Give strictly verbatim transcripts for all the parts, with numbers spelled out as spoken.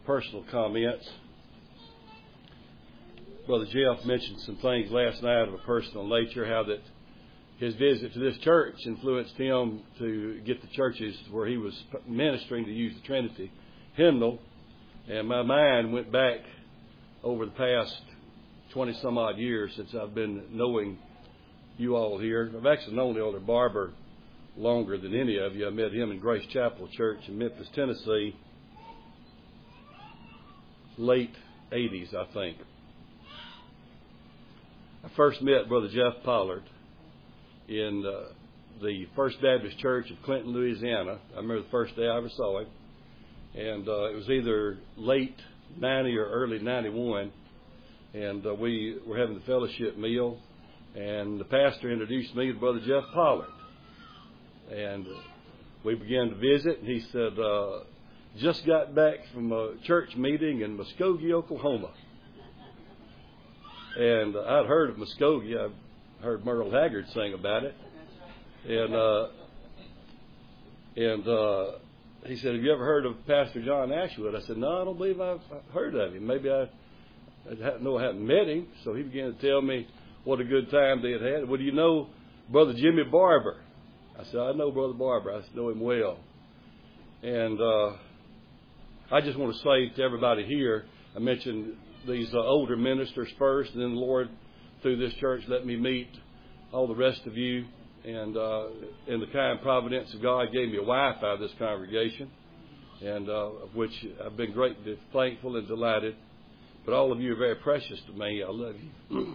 personal comments. Brother Jeff mentioned some things last night of a personal nature, how that his visit to this church influenced him to get the churches where he was ministering to use the Trinity hymnal. And my mind went back over the past twenty some odd years since I've been knowing you all here. I've actually known the Elder Barber longer than any of you. I met him in Grace Chapel Church in Memphis, Tennessee, late eighties, I think. I first met Brother Jeff Pollard in uh, the First Baptist Church of Clinton, Louisiana. I remember the first day I ever saw him. And uh, it was either late ninety or early ninety-one. And uh, we were having the fellowship meal. And the pastor introduced me to Brother Jeff Pollard. And uh, we began to visit. And he said, uh, just got back from a church meeting in Muskogee, Oklahoma. And uh, I'd heard of Muskogee. I've heard Merle Haggard sing about it. And uh, and uh, he said, have you ever heard of Pastor John Ashwood? I said, no, I don't believe I've heard of him. Maybe I, I know I haven't met him. So he began to tell me what a good time they had had. Well, do you know Brother Jimmy Barber? I said, I know Brother Barber. I know him well. And uh, I just want to say to everybody here, I mentioned these uh, older ministers first, and then the Lord, through this church, let me meet all the rest of you. And uh, in the kind providence of God, gave me a wife out of this congregation, and uh, of which I've been greatly thankful and delighted. But all of you are very precious to me. I love you.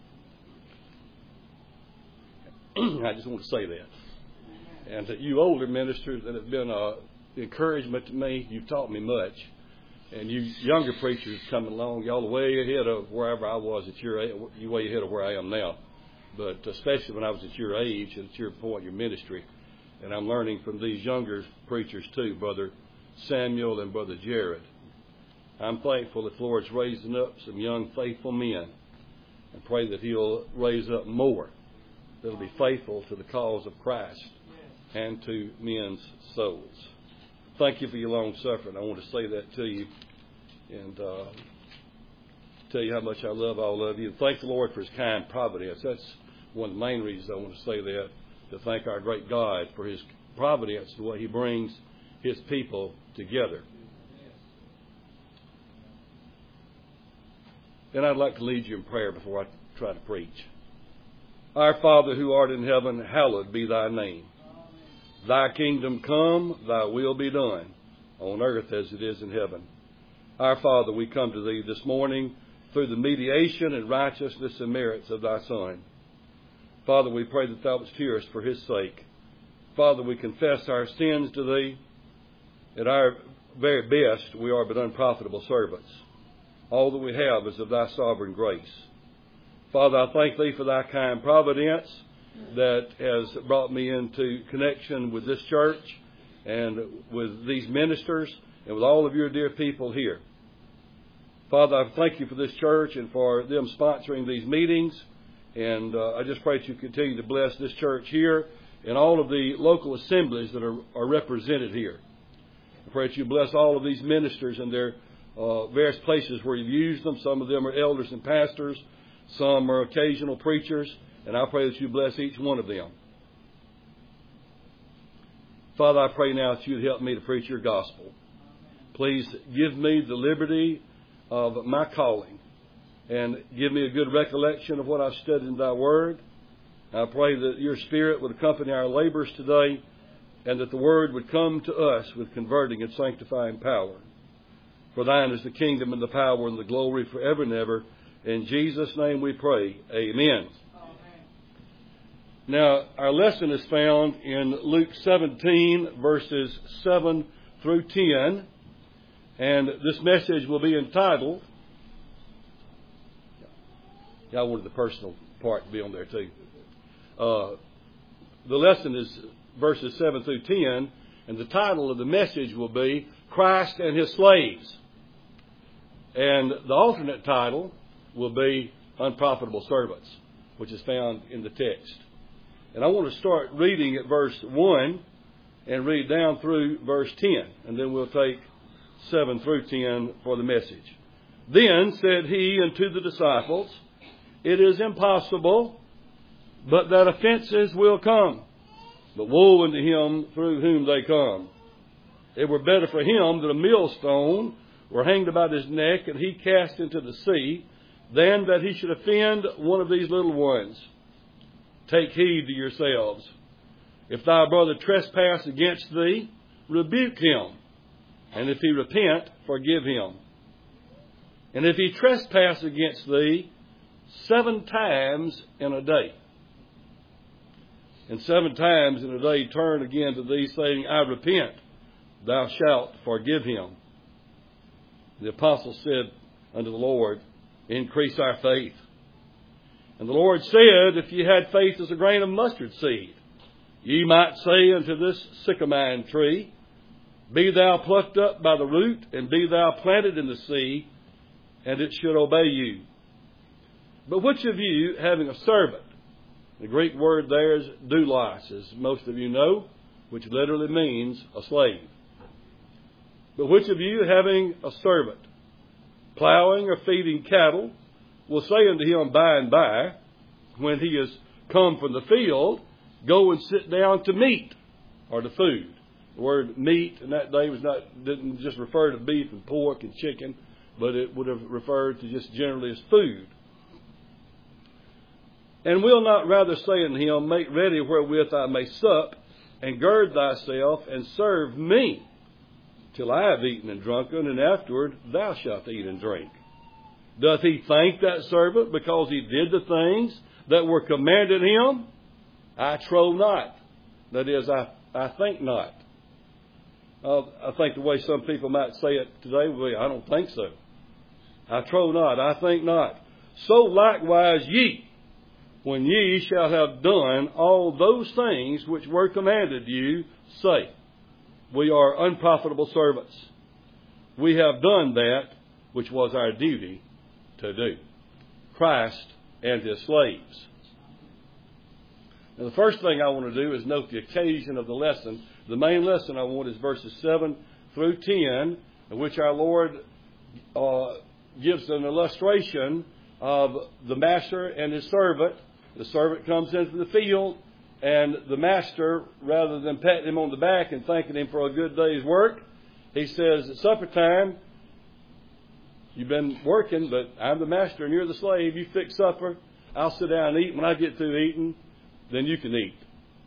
I just want to say that. And that you older ministers that have been an encouragement to me, you've taught me much. And you younger preachers coming along, y'all are way ahead of wherever I was at your age, you way ahead of where I am now. But especially when I was at your age and at your point, your ministry. And I'm learning from these younger preachers too, Brother Samuel and Brother Jared. I'm thankful that the Lord's raising up some young, faithful men. And pray that He'll raise up more that'll be faithful to the cause of Christ and to men's souls. Thank you for your long suffering. I want to say that to you and uh, tell you how much I love all of you. And thank the Lord for His kind providence. That's one of the main reasons I want to say that, to thank our great God for His providence, the way He brings His people together. Then I'd like to lead you in prayer before I try to preach. Our Father who art in heaven, hallowed be Thy name. Thy kingdom come, Thy will be done, on earth as it is in heaven. Our Father, we come to Thee this morning through the mediation and righteousness and merits of Thy Son. Father, we pray that Thou wouldst hear us for His sake. Father, we confess our sins to Thee. At our very best, we are but unprofitable servants. All that we have is of Thy sovereign grace. Father, I thank Thee for Thy kind providence that has brought me into connection with this church and with these ministers and with all of your dear people here. Father, I thank You for this church and for them sponsoring these meetings. And uh, I just pray that You continue to bless this church here and all of the local assemblies that are, are represented here. I pray that You bless all of these ministers and their uh, various places where You've used them. Some of them are elders and pastors. Some are occasional preachers. And I pray that You bless each one of them. Father, I pray now that You'd help me to preach Your gospel. Please give me the liberty of my calling and give me a good recollection of what I've studied in Thy Word. I pray that Your Spirit would accompany our labors today and that the Word would come to us with converting and sanctifying power. For Thine is the kingdom and the power and the glory forever and ever. In Jesus' name we pray. Amen. Now, our lesson is found in Luke seventeen, verses seven through ten. And this message will be entitled... Yeah, I wanted the personal part to be on there too. Uh, the lesson is verses seven through ten. And the title of the message will be Christ and His Slaves. And the alternate title will be Unprofitable Servants, which is found in the text. And I want to start reading at verse one and read down through verse ten. And then we'll take seven through ten for the message. Then said he unto the disciples, it is impossible, but that offenses will come. But woe unto him through whom they come. It were better for him that a millstone were hanged about his neck and he cast into the sea, than that he should offend one of these little ones. Take heed to yourselves. If thy brother trespass against thee, rebuke him. And if he repent, forgive him. And if he trespass against thee, seven times in a day. And seven times in a day turn again to thee, saying, I repent, thou shalt forgive him. The apostle said unto the Lord, increase our faith. And the Lord said, if ye had faith as a grain of mustard seed, ye might say unto this sycamore tree, be thou plucked up by the root, and be thou planted in the sea, and it should obey you. But which of you, having a servant, the Greek word there is doulos, as most of you know, which literally means a slave. But which of you, having a servant, plowing or feeding cattle, will say unto him by and by, when he is come from the field, go and sit down to meat, or to food. The word meat in that day was not didn't just refer to beef and pork and chicken, but it would have referred to just generally as food. And will not rather say unto him, make ready wherewith I may sup, and gird thyself, and serve me, till I have eaten and drunken, and afterward thou shalt eat and drink. Doth he thank that servant because he did the things that were commanded him? I trow not. That is, I, I think not. Uh, I think the way some people might say it today would be, I don't think so. I trow not, I think not. So likewise ye, when ye shall have done all those things which were commanded you, say, we are unprofitable servants. We have done that which was our duty to do. Christ and his slaves. Now, the first thing I want to do is note the occasion of the lesson. The main lesson I want is verses seven through ten, in which our Lord uh, gives an illustration of the master and his servant. The servant comes into the field, and the master, rather than patting him on the back and thanking him for a good day's work, he says, at supper time, you've been working, but I'm the master and you're the slave. You fix supper. I'll sit down and eat. When I get through eating, then you can eat.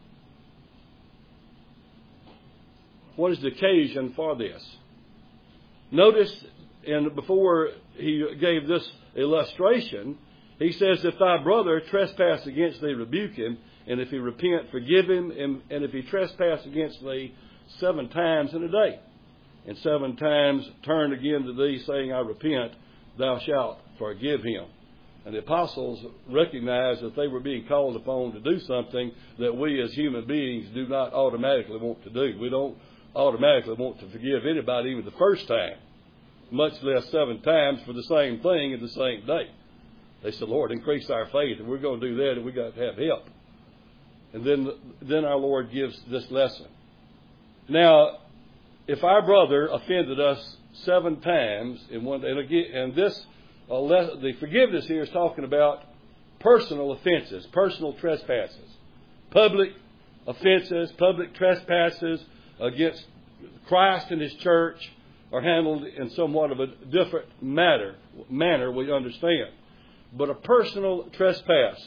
What is the occasion for this? Notice, and before he gave this illustration, he says, if thy brother trespass against thee, rebuke him, and if he repent, forgive him, and, and if he trespass against thee, seven times in a day. And seven times turn again to thee, saying, I repent, thou shalt forgive him. And the apostles recognized that they were being called upon to do something that we as human beings do not automatically want to do. We don't automatically want to forgive anybody even the first time, much less seven times for the same thing in the same day. They said, Lord, increase our faith, and we're going to do that, and we've got to have help. And then, then our Lord gives this lesson. Now, if our brother offended us seven times in one day, and, again, and this, uh, le- the forgiveness here is talking about personal offenses, personal trespasses, public offenses, public trespasses against Christ and his church are handled in somewhat of a different matter, manner, we understand. But a personal trespass.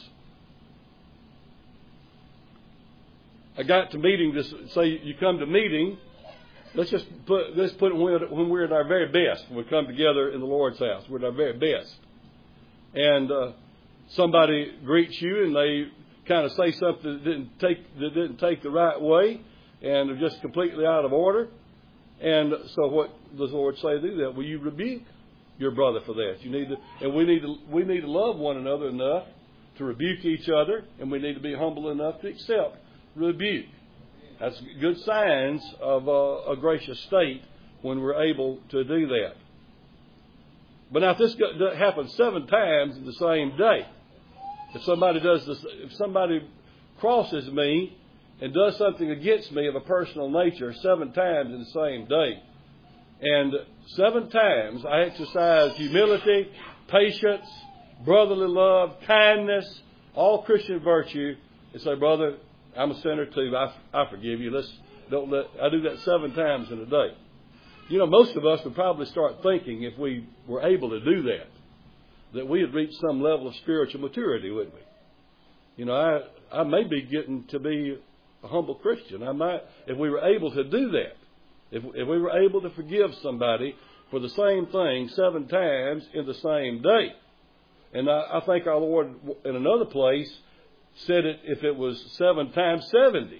I got to meeting this, say you come to meeting, let's just put, let's put it when, when we're at our very best, when we come together in the Lord's house, we're at our very best. And uh, somebody greets you and they kind of say something that didn't take, that didn't take the right way and are just completely out of order. And so what does the Lord say to do that? Will you rebuke your brother for that? You need to, and we need to, we need to love one another enough to rebuke each other, and we need to be humble enough to accept rebuke. That's good signs of a, a gracious state when we're able to do that. But now if this happens seven times in the same day, if somebody does this, if somebody crosses me and does something against me of a personal nature seven times in the same day, And seven times I exercised humility, patience, brotherly love, kindness, all Christian virtue, and say, brother, I'm a sinner too. I, I forgive you. Let's don't let. I do that seven times in a day. You know, most of us would probably start thinking, if we were able to do that, that we had reached some level of spiritual maturity, wouldn't we? You know, I I may be getting to be a humble Christian. I might, if we were able to do that, if if we were able to forgive somebody for the same thing seven times in the same day. And I, I think our Lord, in another place, said it if it was seven times seventy.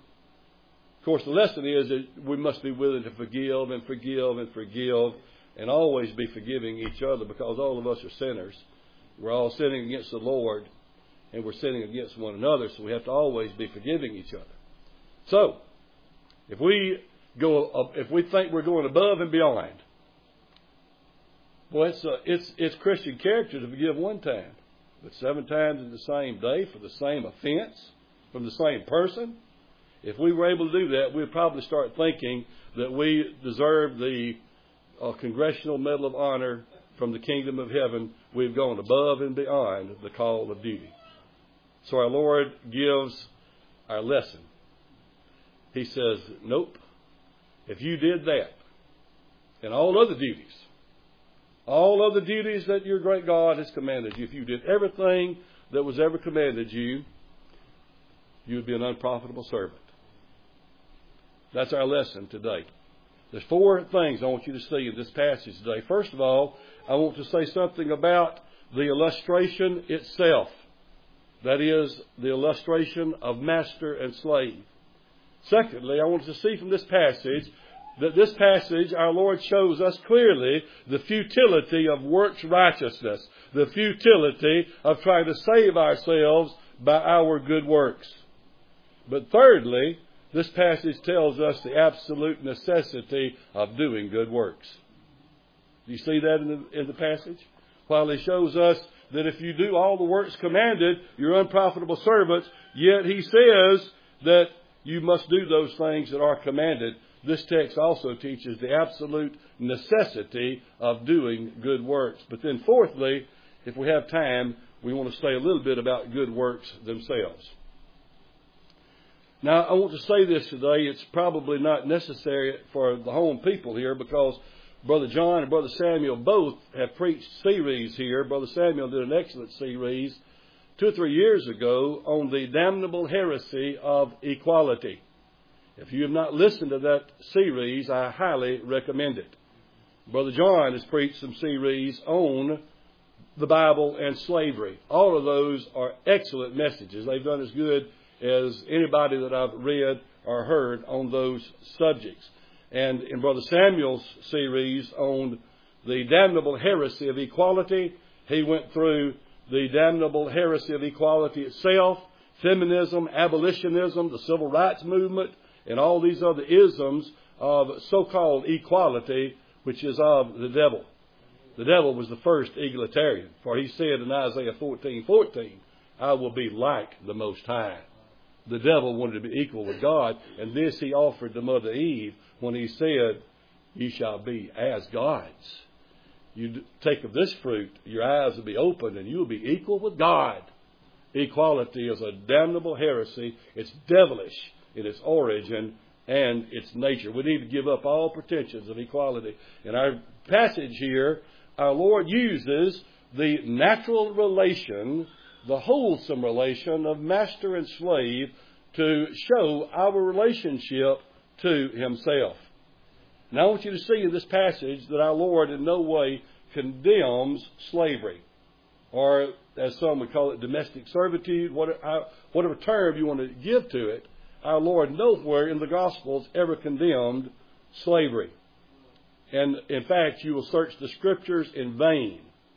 Of course, the lesson is that we must be willing to forgive and forgive and forgive and always be forgiving each other, because all of us are sinners. We're all sinning against the Lord, and we're sinning against one another, so we have to always be forgiving each other. So, if we go, if we think we're going above and beyond, well, it's, uh, it's, it's Christian character to forgive one time. But seven times in the same day for the same offense from the same person, if we were able to do that, we'd probably start thinking that we deserve the uh, Congressional Medal of Honor from the Kingdom of Heaven. We've gone above and beyond the call of duty. So our Lord gives our lesson. He says, nope, if you did that and all other duties, all other duties that your great God has commanded you, if you did everything that was ever commanded you, you would be an unprofitable servant. That's our lesson today. There's four things I want you to see in this passage today. First of all, I want to say something about the illustration itself. That is, the illustration of master and slave. Secondly, I want to see from this passage that this passage, our Lord shows us clearly the futility of works righteousness, the futility of trying to save ourselves by our good works. But thirdly, this passage tells us the absolute necessity of doing good works. Do you see that in the, in the passage? While he shows us that if you do all the works commanded, you're unprofitable servants, yet he says that you must do those things that are commanded. This text also teaches the absolute necessity of doing good works. But then fourthly, if we have time, we want to say a little bit about good works themselves. Now, I want to say this today. It's probably not necessary for the home people here, because Brother John and Brother Samuel both have preached series here. Brother Samuel did an excellent series two or three years ago on the damnable heresy of equality. If you have not listened to that series, I highly recommend it. Brother John has preached some series on the Bible and slavery. All of those are excellent messages. They've done as good as anybody that I've read or heard on those subjects. And in Brother Samuel's series on the damnable heresy of equality, he went through the damnable heresy of equality itself, feminism, abolitionism, the civil rights movement, and all these other isms of so-called equality, which is of the devil. The devil was the first egalitarian, for he said in Isaiah fourteen fourteen, I will be like the Most High. The devil wanted to be equal with God, and this he offered to Mother Eve when he said, ye shall be as gods. You take of this fruit, your eyes will be opened, and you will be equal with God. Equality is a damnable heresy. It's devilish in its origin and its nature. We need to give up all pretensions of equality. In our passage here, our Lord uses the natural relation, the wholesome relation of master and slave to show our relationship to himself. Now I want you to see in this passage that our Lord in no way condemns slavery, or as some would call it, domestic servitude, whatever, whatever term you want to give to it. Our Lord nowhere in the Gospels ever condemned slavery. And in fact, you will search the Scriptures in vain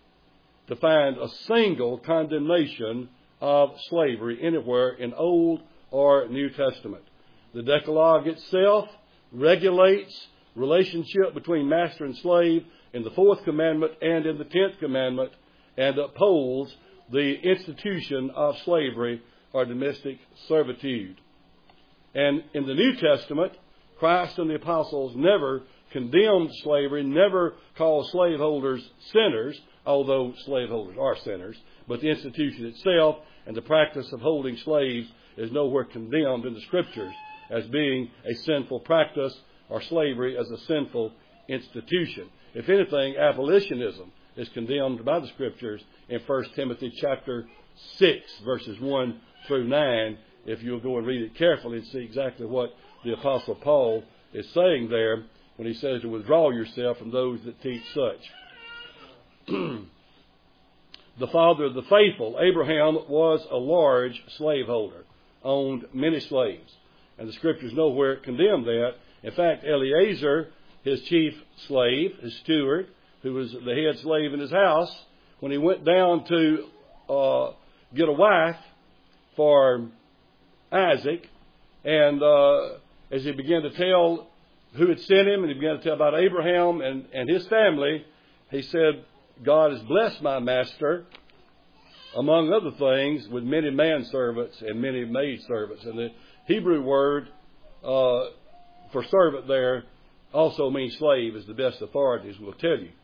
to find a single condemnation of slavery anywhere in Old or New Testament. The Decalogue itself regulates relationship between master and slave in the fourth commandment and in the tenth commandment, and upholds the institution of slavery or domestic servitude. And in the New Testament, Christ and the apostles never condemned slavery, never called slaveholders sinners, although slaveholders are sinners. But the institution itself and the practice of holding slaves is nowhere condemned in the Scriptures as being a sinful practice or slavery as a sinful institution. If anything, abolitionism is condemned by the Scriptures in First Timothy chapter six, verses one through nine. If you'll go and read it carefully and see exactly what the Apostle Paul is saying there when he says to withdraw yourself from those that teach such. The father of the faithful, Abraham, was a large slaveholder, owned many slaves. And the Scriptures nowhere condemn that. In fact, Eliezer, his chief slave, his steward, who was the head slave in his house, when he went down to uh, get a wife for Isaac, and uh, as he began to tell who had sent him, and he began to tell about Abraham and, and his family, he said, God has blessed my master, among other things, with many manservants and many maidservants. And the Hebrew word uh, for servant there also means slave, as the best authorities will tell you.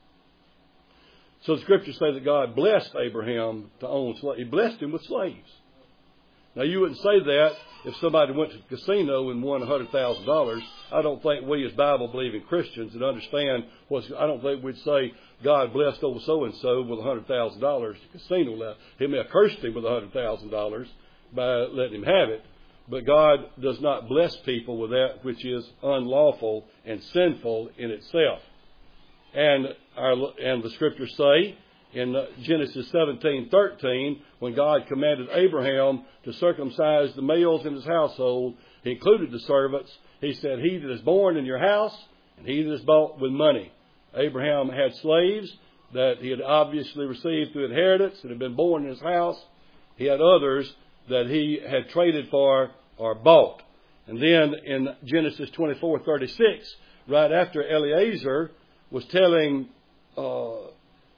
So the Scriptures say that God blessed Abraham to own slaves. He blessed him with slaves. Now, you wouldn't say that if somebody went to the casino and won one hundred thousand dollars. I don't think we as Bible-believing Christians that understand what's, I don't think we'd say God blessed old so-and-so with one hundred thousand dollars to casino left. He may have cursed him with one hundred thousand dollars by letting him have it. But God does not bless people with that which is unlawful and sinful in itself. And our, and the Scriptures say in Genesis seventeen thirteen, when God commanded Abraham to circumcise the males in his household, he included the servants. He said, he that is born in your house and he that is bought with money. Abraham had slaves that he had obviously received through inheritance and had been born in his house. He had others that he had traded for or bought. And then in Genesis twenty-four thirty-six, right after Eliezer was telling uh,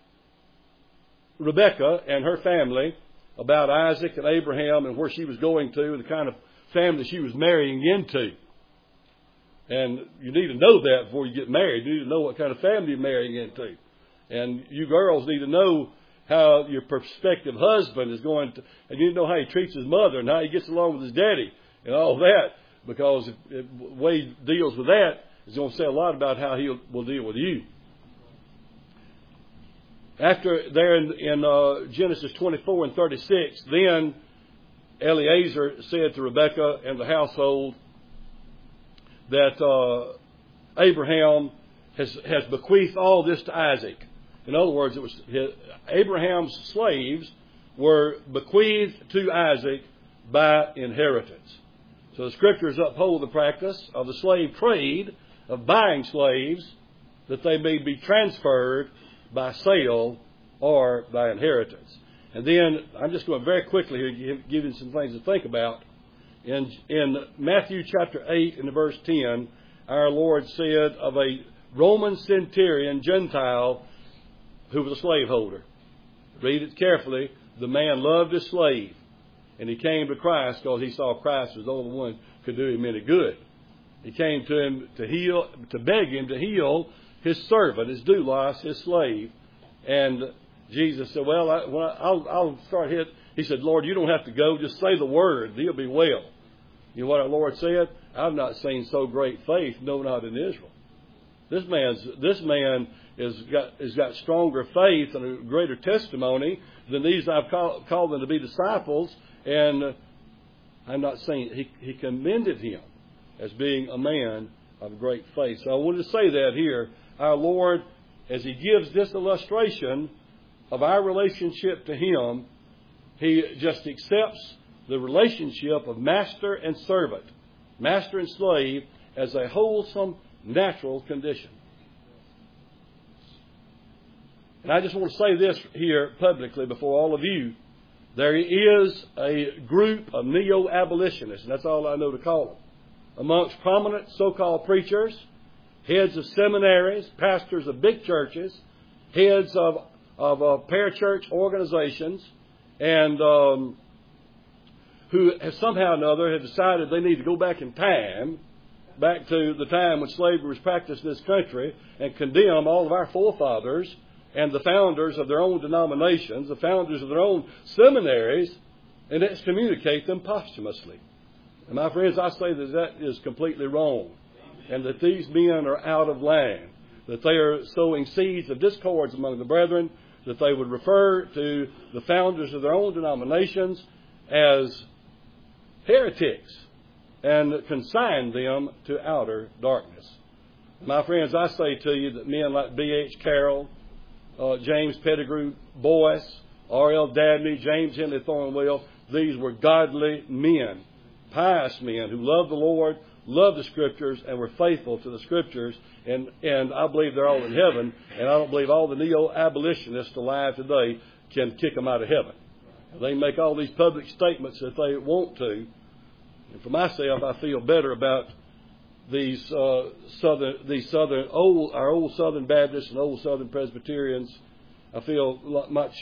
Rebekah and her family about Isaac and Abraham and where she was going to and the kind of family she was marrying into. And you need to know that before you get married. You need to know what kind of family you're marrying into. And you girls need to know how your prospective husband is going to, and you need to know how he treats his mother and how he gets along with his daddy and all that. Because if, if the way he deals with that is going to say a lot about how he will deal with you. After there in, in uh, Genesis twenty-four and thirty-six, then Eliezer said to Rebekah and the household that uh, Abraham has, has bequeathed all this to Isaac. In other words, it was his, Abraham's slaves were bequeathed to Isaac by inheritance. So the Scriptures uphold the practice of the slave trade of buying slaves that they may be transferred by sale or by inheritance. And then I'm just going very quickly here to give you some things to think about. In, in Matthew chapter eight and verse ten, our Lord said of a Roman centurion, Gentile, who was a slaveholder. Read it carefully. The man loved his slave, and he came to Christ because he saw Christ was the only one who could do him any good. He came to him to heal, to beg him to heal his servant, his doulos, his slave. And Jesus said, well, I, when I, I'll, I'll start hit. He said, Lord, you don't have to go. Just say the word. He'll be well. You know what our Lord said? I've not seen so great faith, no, not in Israel. This man's, this man has got, has got stronger faith and a greater testimony than these I've call, called them to be disciples. And I'm not saying, he, he commended him as being a man of great faith. So I wanted to say that here. Our Lord, as He gives this illustration of our relationship to Him, He just accepts the relationship of master and servant, master and slave, as a wholesome, natural condition. And I just want to say this here publicly before all of you. There is a group of neo-abolitionists, and that's all I know to call them, amongst prominent so-called preachers, heads of seminaries, pastors of big churches, heads of, of uh, parachurch organizations, and um, who have somehow or another have decided they need to go back in time back to the time when slavery was practiced in this country and condemn all of our forefathers and the founders of their own denominations, the founders of their own seminaries, and excommunicate them posthumously. And my friends, I say that that is completely wrong, and that these men are out of line, that they are sowing seeds of discords among the brethren, that they would refer to the founders of their own denominations as heretics and consign them to outer darkness. My friends, I say to you that men like B H Carroll, uh, James Pettigrew Boyce, R L Dabney, James Henry Thornwell, these were godly men, pious men who loved the Lord, loved the Scriptures, and were faithful to the Scriptures. And, and I believe they're all in heaven, and I don't believe all the neo-abolitionists alive today can kick them out of heaven. They make all these public statements that they want to. And for myself, I feel better about these uh, southern, these southern old, our old Southern Baptists and old Southern Presbyterians. I feel much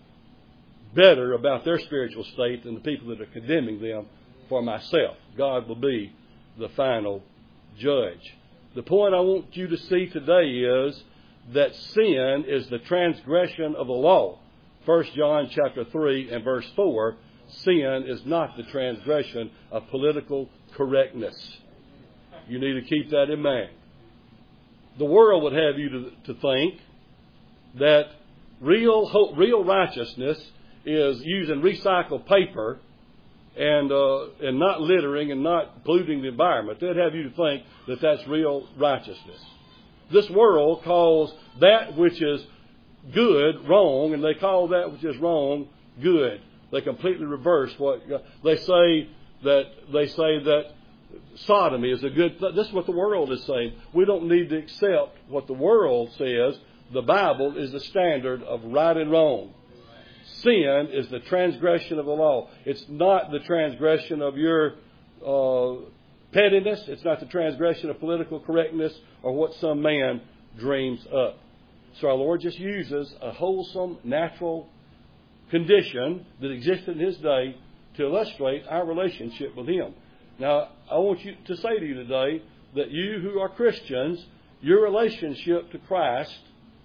better about their spiritual state than the people that are condemning them for myself. God will be the final judge. The point I want you to see today is that sin is the transgression of the law. First John chapter three and verse four, sin is not the transgression of political correctness. You need to keep that in mind. The world would have you to, to think that real hope, real righteousness is using recycled paper and uh, and not littering and not polluting the environment. They'd have you to think that that's real righteousness. This world calls that which is good wrong, and they call that which is wrong good. They completely reverse what they say. That they say that sodomy is a good th- this is what the world is saying. We don't need to accept what the world says. The Bible is the standard of right and wrong. Sin is the transgression of the law. It's not the transgression of your uh, pettiness. It's not the transgression of political correctness or what some man dreams up. So our Lord just uses a wholesome, natural condition that existed in His day to illustrate our relationship with Him. Now, I want you to say to you today that you who are Christians, your relationship to Christ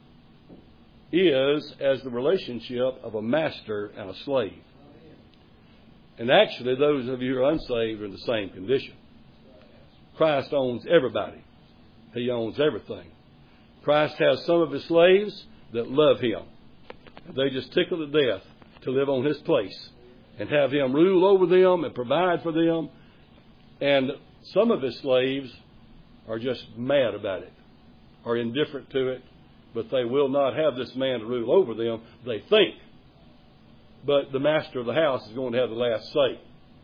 is as the relationship of a master and a slave. And actually, those of you who are unsaved are in the same condition. Christ owns everybody. He owns everything. Christ has some of His slaves that love Him. They just tickle to death to live on His place and have Him rule over them and provide for them. And some of His slaves are just mad about it, are indifferent to it, but they will not have this man to rule over them, they think. But the master of the house is going to have the last say.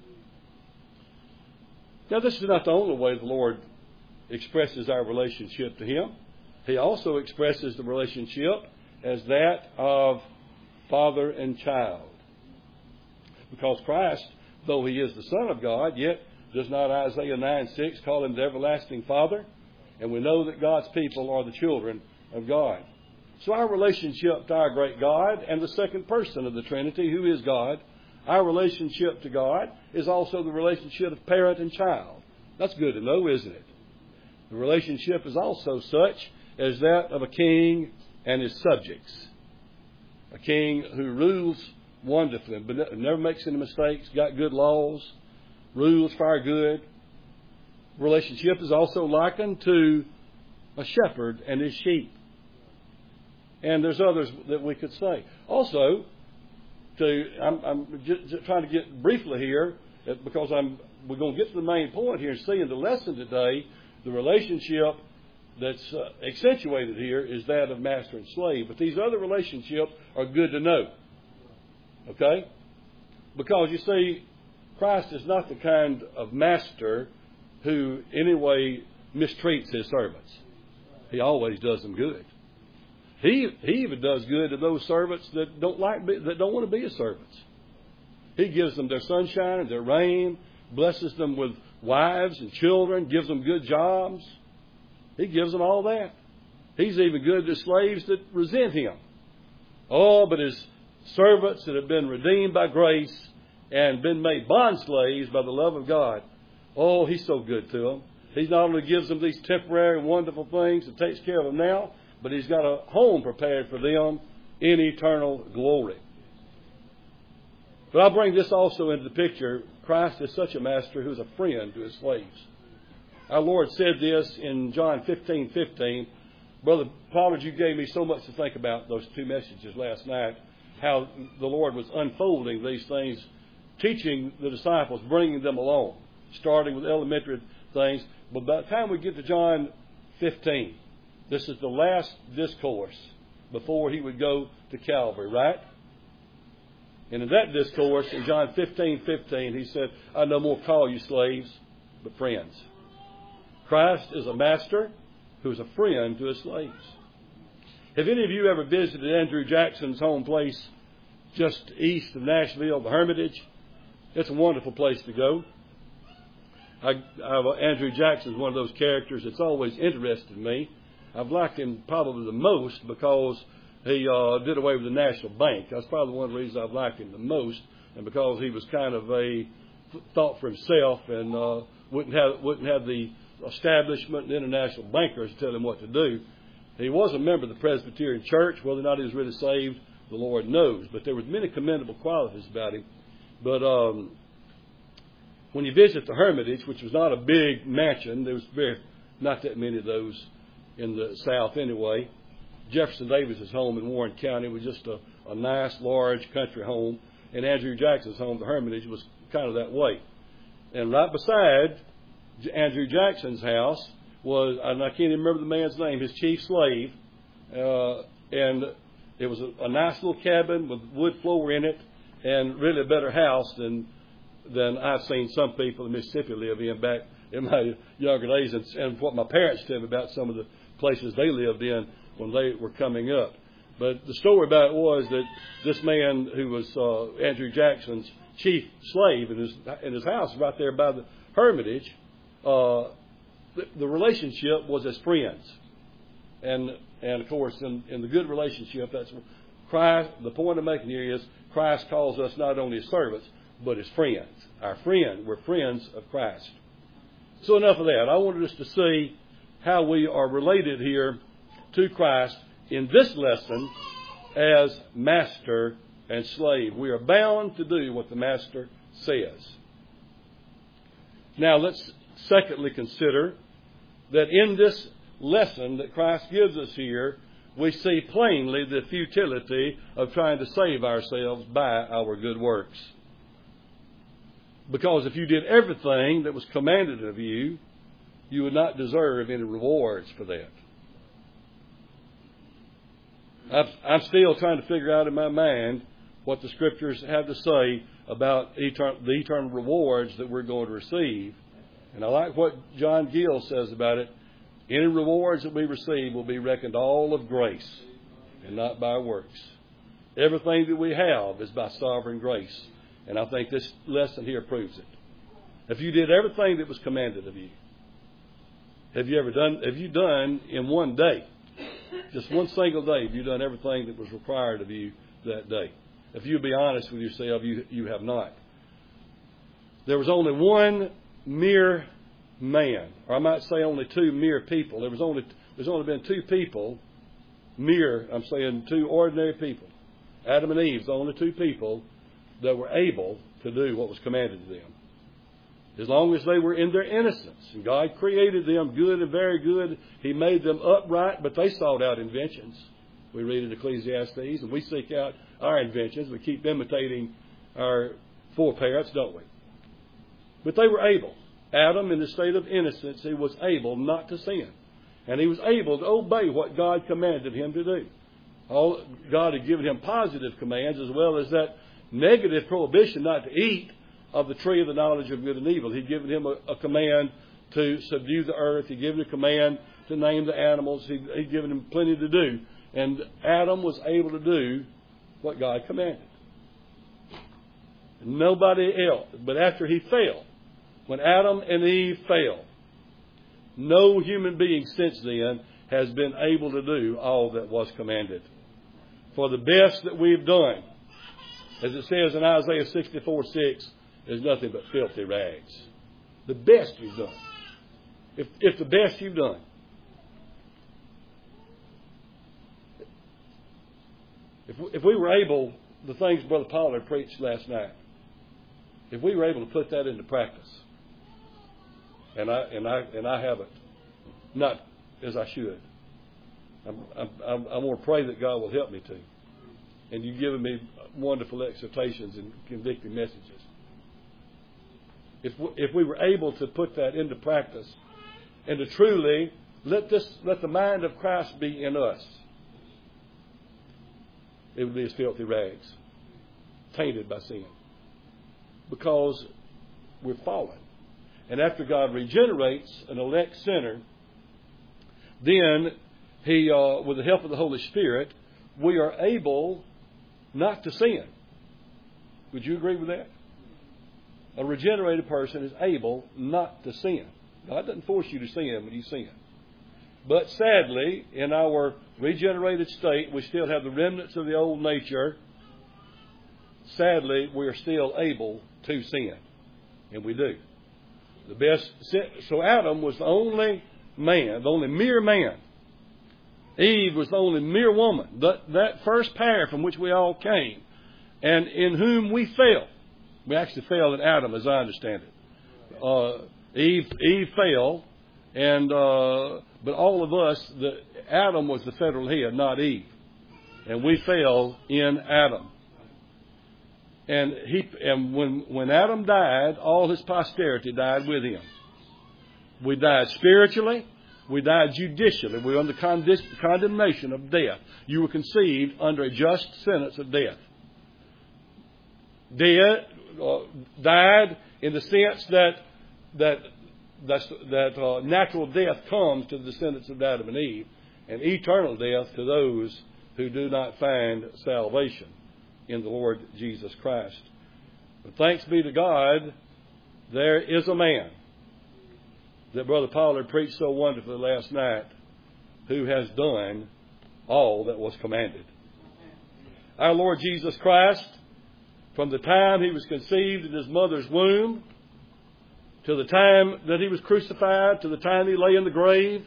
Now, this is not the only way the Lord expresses our relationship to Him. He also expresses the relationship as that of father and child. Because Christ, though He is the Son of God, yet does not Isaiah nine six call Him the everlasting Father? And we know that God's people are the children of God. So our relationship to our great God and the second person of the Trinity, who is God, our relationship to God is also the relationship of parent and child. That's good to know, isn't it? The relationship is also such as that of a king and his subjects. A king who rules wonderfully, but never makes any mistakes, got good laws, rules for our good. Relationship is also likened to a shepherd and his sheep. And there's others that we could say. Also, to I'm, I'm just trying to get briefly here, because I'm we're going to get to the main point here and see in the lesson today, the relationship that's uh, accentuated here is that of master and slave. But these other relationships are good to know. Okay? Because you see, Christ is not the kind of master who in any way mistreats His servants. He always does them good. He he even does good to those servants that don't like that don't want to be His servants. He gives them their sunshine and their rain, blesses them with wives and children, gives them good jobs. He gives them all that. He's even good to slaves that resent Him. Oh, but His servants that have been redeemed by grace and been made bond slaves by the love of God, oh, He's so good to them. He not only gives them these temporary and wonderful things and takes care of them now, but He's got a home prepared for them in eternal glory. But I'll bring this also into the picture. Christ is such a master who's a friend to His slaves. Our Lord said this in John fifteen fifteen. Brother Pollard, you gave me so much to think about those two messages last night, how the Lord was unfolding these things, teaching the disciples, bringing them along, starting with elementary things. But by the time we get to John fifteen, this is the last discourse before He would go to Calvary, right? And in that discourse, in John fifteen fifteen, He said, I no more call you slaves, but friends. Christ is a master who is a friend to His slaves. Have any of you ever visited Andrew Jackson's home place just east of Nashville, the Hermitage? It's a wonderful place to go. I, I, Andrew Jackson is one of those characters that's always interested me. I've liked him probably the most because he uh, did away with the National Bank. That's probably one of the reasons I've liked him the most, and because he was kind of a thought for himself and uh, wouldn't have wouldn't have the establishment and international bankers to tell him what to do. He was a member of the Presbyterian Church. Whether or not he was really saved, the Lord knows. But there was many commendable qualities about him. But um, when you visit the Hermitage, which was not a big mansion, there was very not that many of those in the South anyway. Jefferson Davis's home in Warren County was just a, a nice, large country home. And Andrew Jackson's home, the Hermitage, was kind of that way. And right beside Andrew Jackson's house was, and I can't even remember the man's name, his chief slave. Uh, and it was a, a nice little cabin with wood floor in it, and really a better house than than I've seen some people in Mississippi live in back in my younger days, and, and what my parents tell me about some of the places they lived in when they were coming up. But the story about it was that this man who was uh, Andrew Jackson's chief slave in his in his house right there by the Hermitage, uh, the, the relationship was as friends. And and of course, in, in the good relationship, that's Christ. The point I'm making here is Christ calls us not only as servants, but as friends. Our friend, we're friends of Christ. So enough of that. I wanted us to see how we are related here to Christ in this lesson as master and slave. We are bound to do what the master says. Now let's secondly consider that in this lesson that Christ gives us here, we see plainly the futility of trying to save ourselves by our good works. Because if you did everything that was commanded of you, you would not deserve any rewards for that. I'm still trying to figure out in my mind what the Scriptures have to say about etern- the eternal rewards that we're going to receive. And I like what John Gill says about it. Any rewards that we receive will be reckoned all of grace and not by works. Everything that we have is by sovereign grace. And I think this lesson here proves it. If you did everything that was commanded of you, have you ever done, have you done in one day, just one single day, have you done everything that was required of you that day? If you be honest with yourself, you, you have not. There was only one mere man, or I might say only two mere people. There was only, there's only been two people, mere, I'm saying two ordinary people. Adam and Eve, the only two people that were able to do what was commanded to them. As long as they were in their innocence. And God created them good and very good. He made them upright, but they sought out inventions. We read in Ecclesiastes, and we seek out our inventions. We keep imitating our foreparents, don't we? But they were able. Adam, in the state of innocence, he was able not to sin. And he was able to obey what God commanded him to do. All, God had given him positive commands as well as that negative prohibition not to eat of the tree of the knowledge of good and evil. He'd given him a, a command to subdue the earth. He'd given a command to name the animals. He'd, he'd given him plenty to do. And Adam was able to do what God commanded. Nobody else. But after he fell, when Adam and Eve fell, no human being since then has been able to do all that was commanded. For the best that we've done, as it says in Isaiah sixty-four six, is nothing but filthy rags. The best we've done. If, if the best you've done. If, if we were able, the things Brother Pollard preached last night, if we were able to put that into practice, and I and I and I haven't, not as I should. I'm I'm I'm, I'm going to pray that God will help me to. And you've given me wonderful exhortations and convicting messages. If we, if we were able to put that into practice, and to truly let this let the mind of Christ be in us, it would be as filthy rags, tainted by sin, because we're fallen. And after God regenerates an elect sinner, then He, uh, with the help of the Holy Spirit, we are able not to sin. Would you agree with that? A regenerated person is able not to sin. God doesn't force you to sin when you sin. But sadly, in our regenerated state, we still have the remnants of the old nature. Sadly, we are still able to sin. And we do. The best. So Adam was the only man, the only mere man. Eve was the only mere woman. That, that first pair from which we all came, and in whom we fell. We actually fell in Adam, as I understand it. Uh, Eve, Eve fell, and uh, but all of us, the, Adam was the federal head, not Eve, and we fell in Adam. And he, and when when Adam died, all his posterity died with him. We died spiritually. We died judicially. We were under condemnation of death. You were conceived under a just sentence of death. Dead, uh, died in the sense that that that's, that uh, natural death comes to the descendants of Adam and Eve, and eternal death to those who do not find salvation in the Lord Jesus Christ. But thanks be to God, there is a man that Brother Pollard preached so wonderfully last night, who has done all that was commanded. Our Lord Jesus Christ, from the time He was conceived in His mother's womb, to the time that He was crucified, to the time He lay in the grave,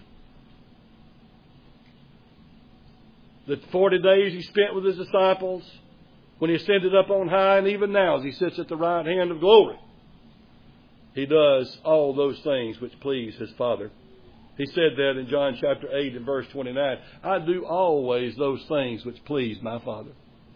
the forty days He spent with His disciples, when He ascended up on high, and even now as He sits at the right hand of glory, He does all those things which please His Father. He said that in John chapter eight and verse twenty-nine. I do always those things which please my Father.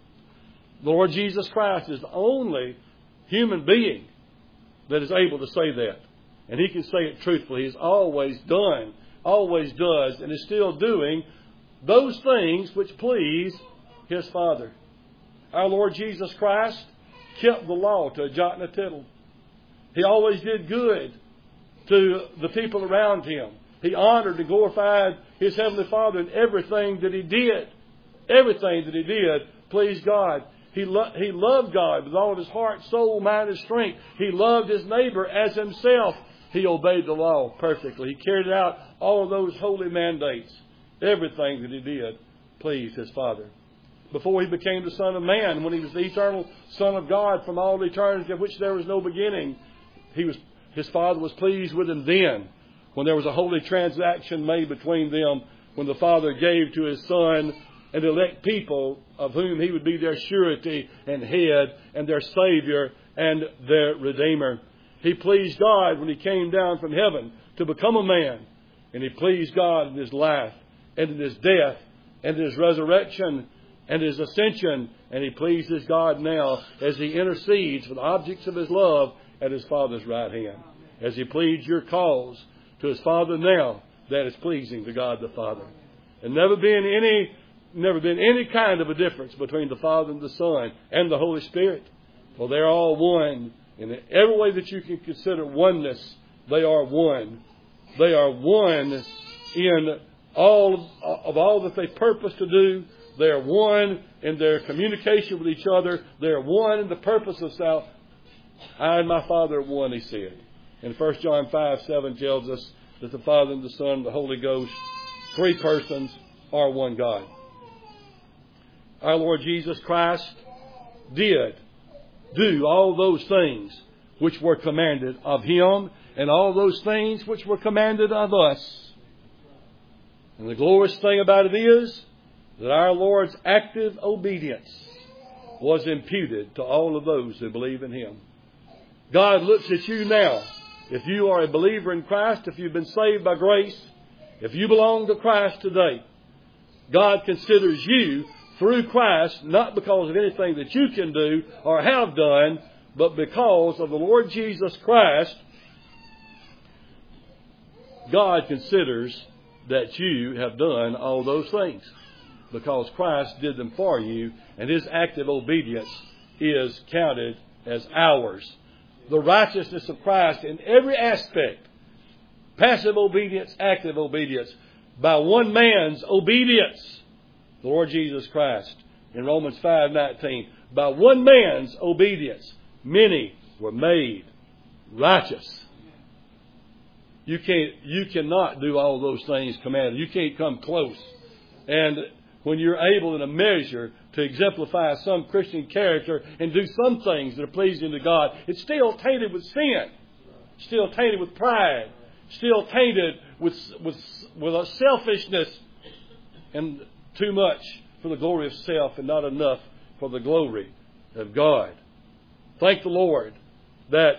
The Lord Jesus Christ is the only human being that is able to say that. And He can say it truthfully. He's always done, always does, and is still doing those things which please His Father. Our Lord Jesus Christ kept the law to a jot and a tittle. He always did good to the people around Him. He honored and glorified His Heavenly Father in everything that He did. Everything that He did pleased God. He, lo- he loved God with all of His heart, soul, mind, and strength. He loved His neighbor as Himself. He obeyed the law perfectly. He carried out all of those holy mandates. Everything that He did pleased His Father. Before He became the Son of Man, when He was the eternal Son of God from all eternity, of which there was no beginning, He was, His Father was pleased with Him then, when there was a holy transaction made between them, when the Father gave to His Son an elect people of whom He would be their surety and head and their Savior and their Redeemer. He pleased God when He came down from heaven to become a man. And He pleased God in His life and in His death and in His resurrection and His ascension. And He pleases God now as He intercedes for the objects of His love at His Father's right hand. As He pleads your cause to His Father now, that is pleasing to God the Father. And never been any, never been any kind of a difference between the Father and the Son and the Holy Spirit. For they're all one. In every way that you can consider oneness, they are one. They are one in all of all that they purpose to do. They are one in their communication with each other. They are one in the purpose of self. I and my Father are one, He said. And First John five seven tells us that the Father and the Son and the Holy Ghost, three persons, are one God. Our Lord Jesus Christ did do all those things which were commanded of Him, and all those things which were commanded of us. And the glorious thing about it is that our Lord's active obedience was imputed to all of those who believe in Him. God looks at you now. If you are a believer in Christ, if you've been saved by grace, if you belong to Christ today, God considers you through Christ, not because of anything that you can do or have done, but because of the Lord Jesus Christ. God considers that you have done all those things because Christ did them for you, and His active obedience is counted as ours. The righteousness of Christ in every aspect, passive obedience, active obedience, by one man's obedience, the Lord Jesus Christ. In Romans five nineteen, by one man's obedience, many were made righteous. You can't, you cannot do all those things commanded. You can't come close. And when you're able in a measure to exemplify some Christian character and do some things that are pleasing to God, it's still tainted with sin, still tainted with pride, still tainted with with with a selfishness, and too much for the glory of self and not enough for the glory of God. Thank the Lord that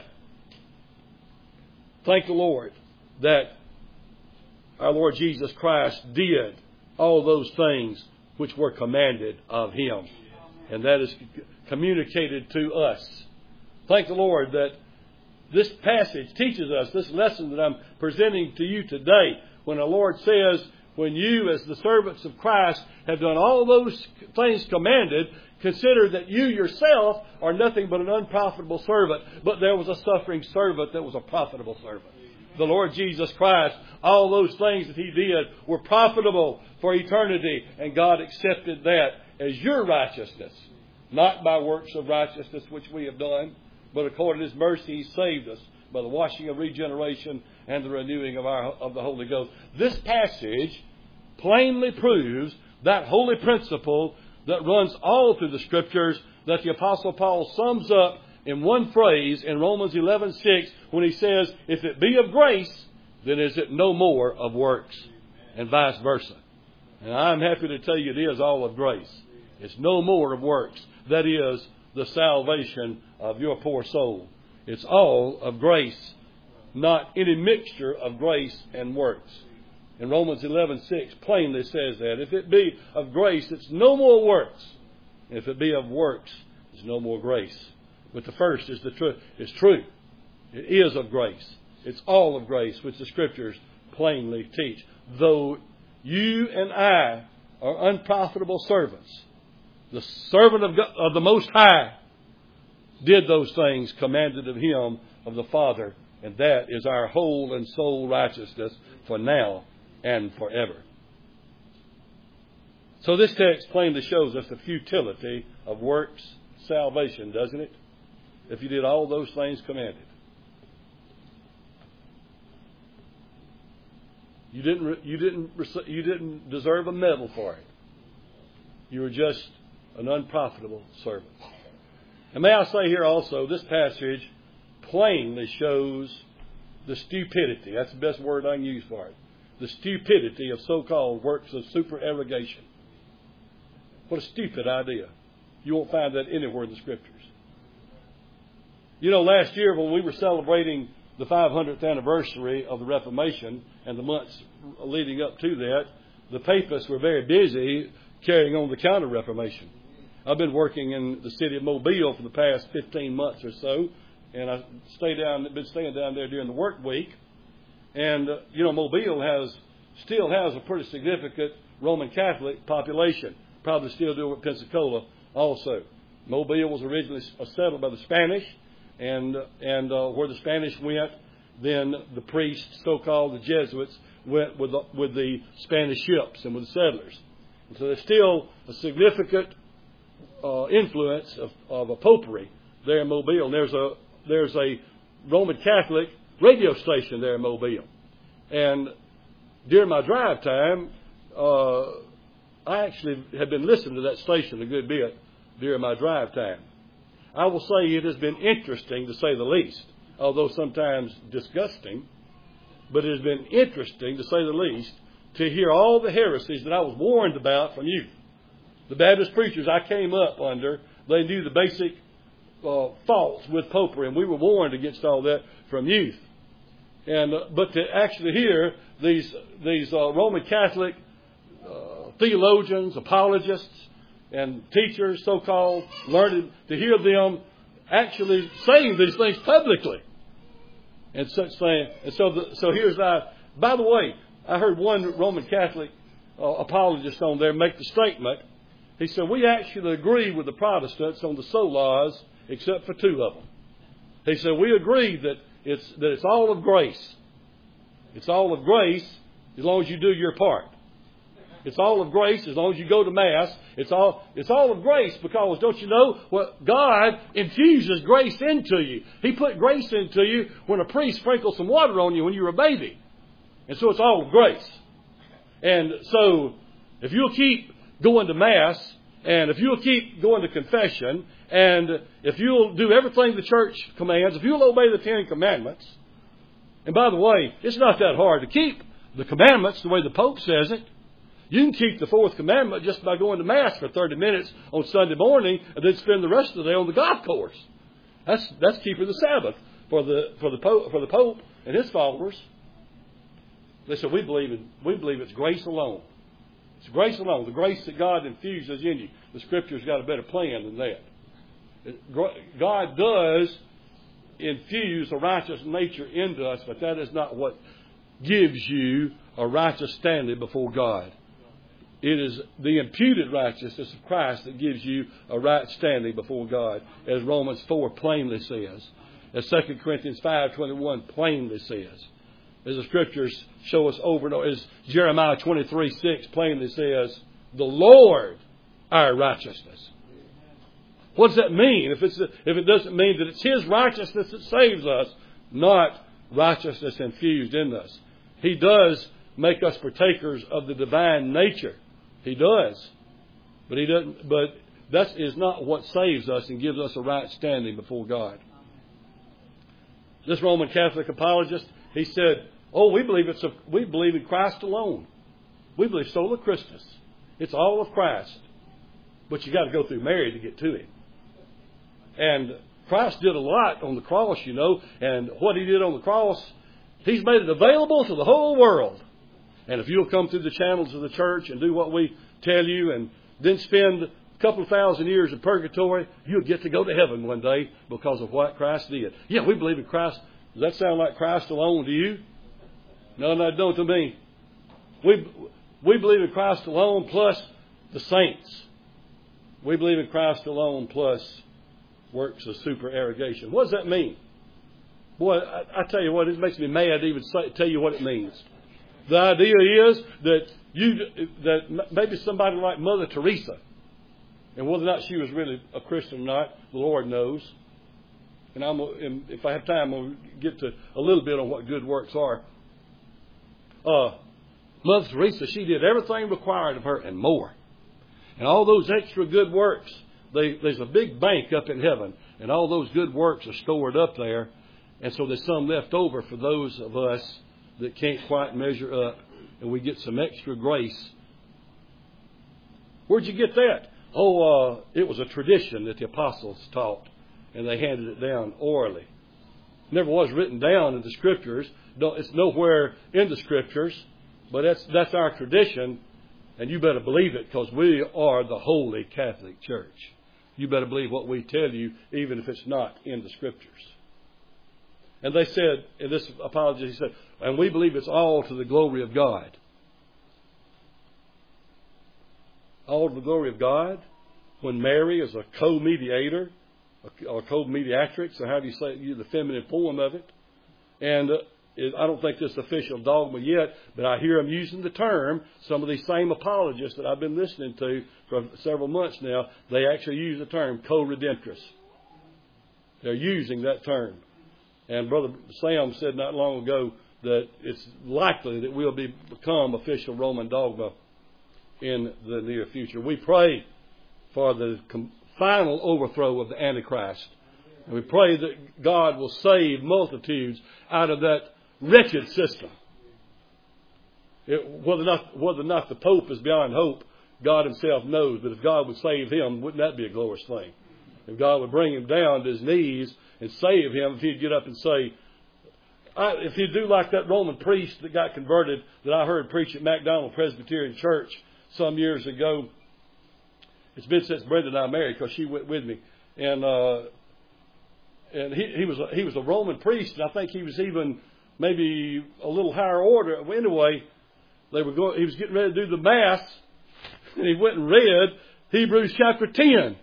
thank the Lord that our Lord Jesus Christ did all those things which were commanded of Him. And that is communicated to us. Thank the Lord that this passage teaches us, this lesson that I'm presenting to you today, when the Lord says, when you as the servants of Christ have done all those things commanded, consider that you yourself are nothing but an unprofitable servant. But there was a suffering servant that was a profitable servant. The Lord Jesus Christ, all those things that He did were profitable for eternity, and God accepted that as your righteousness, not by works of righteousness which we have done, but according to His mercy He saved us by the washing of regeneration and the renewing of our of the Holy Ghost. This passage plainly proves that holy principle that runs all through the Scriptures, that the Apostle Paul sums up in one phrase in Romans eleven six, when he says, if it be of grace, then is it no more of works, and vice versa. And I'm happy to tell you it is all of grace. It's no more of works. That is the salvation of your poor soul. It's all of grace, not any mixture of grace and works. In Romans eleven six plainly says that. If it be of grace, it's no more works. If it be of works, it's no more grace. But the first is the truth. It's true. It is of grace. It's all of grace, which the Scriptures plainly teach. Though you and I are unprofitable servants, the servant of, God, of the Most High did those things commanded of Him, of the Father, and that is our whole and sole righteousness for now and forever. So this text plainly shows us the futility of works salvation, doesn't it? If you did all those things commanded. You didn't, you didn't, you didn't deserve a medal for it. You were just an unprofitable servant. And may I say here also, this passage plainly shows the stupidity. That's the best word I can use for it. The stupidity of so-called works of supererogation. What a stupid idea. You won't find that anywhere in the Scriptures. You know, last year when we were celebrating the five hundredth anniversary of the Reformation and the months leading up to that, the papists were very busy carrying on the Counter-Reformation. I've been working in the city of Mobile for the past fifteen months or so, and I stay down, been staying down there during the work week. And, uh, you know, Mobile has still has a pretty significant Roman Catholic population. Probably still do with Pensacola also. Mobile was originally settled by the Spanish, and and uh, where the Spanish went, then the priests, so-called the Jesuits, went with the, with the Spanish ships and with the settlers. And so there's still a significant uh, influence of, of a popery there in Mobile. And there's a there's a Roman Catholic radio station there in Mobile. And during my drive time, uh, I actually have been listening to that station a good bit during my drive time. I will say it has been interesting, to say the least, although sometimes disgusting, but it has been interesting, to say the least, to hear all the heresies that I was warned about from youth. The Baptist preachers I came up under, they knew the basic uh, faults with popery, and we were warned against all that from youth. And uh, but to actually hear these these uh, Roman Catholic uh, theologians, apologists, and teachers, so-called, learned, to hear them actually saying these things publicly, and such saying. And so, the, so here's that. By the way, I heard one Roman Catholic uh, apologist on there make the statement. He said, we actually agree with the Protestants on the solas, except for two of them. He said, we agree that it's that it's all of grace. It's all of grace as long as you do your part. It's all of grace as long as you go to Mass. It's all it's all of grace because, don't you know, well, God infuses grace into you. He put grace into you when a priest sprinkled some water on you when you were a baby. And so it's all of grace. And so if you'll keep going to Mass, and if you'll keep going to confession, and if you'll do everything the church commands, if you'll obey the Ten Commandments, and by the way, it's not that hard to keep the commandments the way the Pope says it. You can keep the fourth commandment just by going to Mass for thirty minutes on Sunday morning and then spend the rest of the day on the golf course. That's that's keeping the Sabbath for the for the Pope for the Pope and his followers. They said we believe in we believe it's grace alone. It's grace alone, the grace that God infuses in you. The Scripture's got a better plan than that. God does infuse a righteous nature into us, but that is not what gives you a righteous standing before God. It is the imputed righteousness of Christ that gives you a right standing before God, as Romans four plainly says, as Second Corinthians five twenty-one plainly says, as the Scriptures show us over and over, as Jeremiah twenty-three six plainly says, the Lord our righteousness. What does that mean? If it's if it doesn't mean that it's His righteousness that saves us, not righteousness infused in us. He does make us partakers of the divine nature. He does. But he doesn't but that is not what saves us and gives us a right standing before God. This Roman Catholic apologist, he said, Oh, we believe it's a, we believe in Christ alone. We believe sola Christus. It's all of Christ. But you got to go through Mary to get to Him. And Christ did a lot on the cross, you know, and what He did on the cross, He's made it available to the whole world. And if you'll come through the channels of the church and do what we tell you and then spend a couple of thousand years in purgatory, you'll get to go to heaven one day because of what Christ did. Yeah, we believe in Christ. Does that sound like Christ alone to you? No, no, it don't to me. We, we believe in Christ alone plus the saints. We believe in Christ alone plus works of supererogation. What does that mean? Boy, I, I tell you what, it makes me mad to even say, tell you what it means. The idea is that you that maybe somebody like Mother Teresa, and whether or not she was really a Christian or not, the Lord knows. And I'm, and if I have time, I'll get to a little bit on what good works are. Uh, Mother Teresa, she did everything required of her and more. And all those extra good works, they, there's a big bank up in heaven, and all those good works are stored up there. And so there's some left over for those of us that can't quite measure up, and we get some extra grace. Where'd you get that? Oh, uh, it was a tradition that the apostles taught, and they handed it down orally. Never was written down in the Scriptures. It's nowhere in the Scriptures, but that's that's our tradition, and you better believe it because we are the Holy Catholic Church. You better believe what we tell you, even if it's not in the Scriptures. And they said, in this apology, he said, and we believe it's all to the glory of God. All to the glory of God? When Mary is a co-mediator, or co-mediatrix, or however you say it, the feminine form of it. And uh, it, I don't think this is official dogma yet, but I hear them using the term. Some of these same apologists that I've been listening to for several months now, they actually use the term co-redemptress. They're using that term. And Brother Sam said not long ago that it's likely that we'll be, become official Roman dogma in the near future. We pray for the com- final overthrow of the Antichrist And we pray that God will save multitudes out of that wretched system. It, whether, or not, whether or not the Pope is beyond hope, God himself knows. But if God would save him, wouldn't that be a glorious thing? If God would bring him down to his knees and save him, if he'd get up and say, I, if he'd do like that Roman priest that got converted that I heard preach at MacDonald Presbyterian Church some years ago. It's been since Brenda and I married because she went with me. And uh, and he, he was a, he was a Roman priest, and I think he was even maybe a little higher order. Anyway, they were going. He was getting ready to do the Mass, and he went and read Hebrews chapter ten.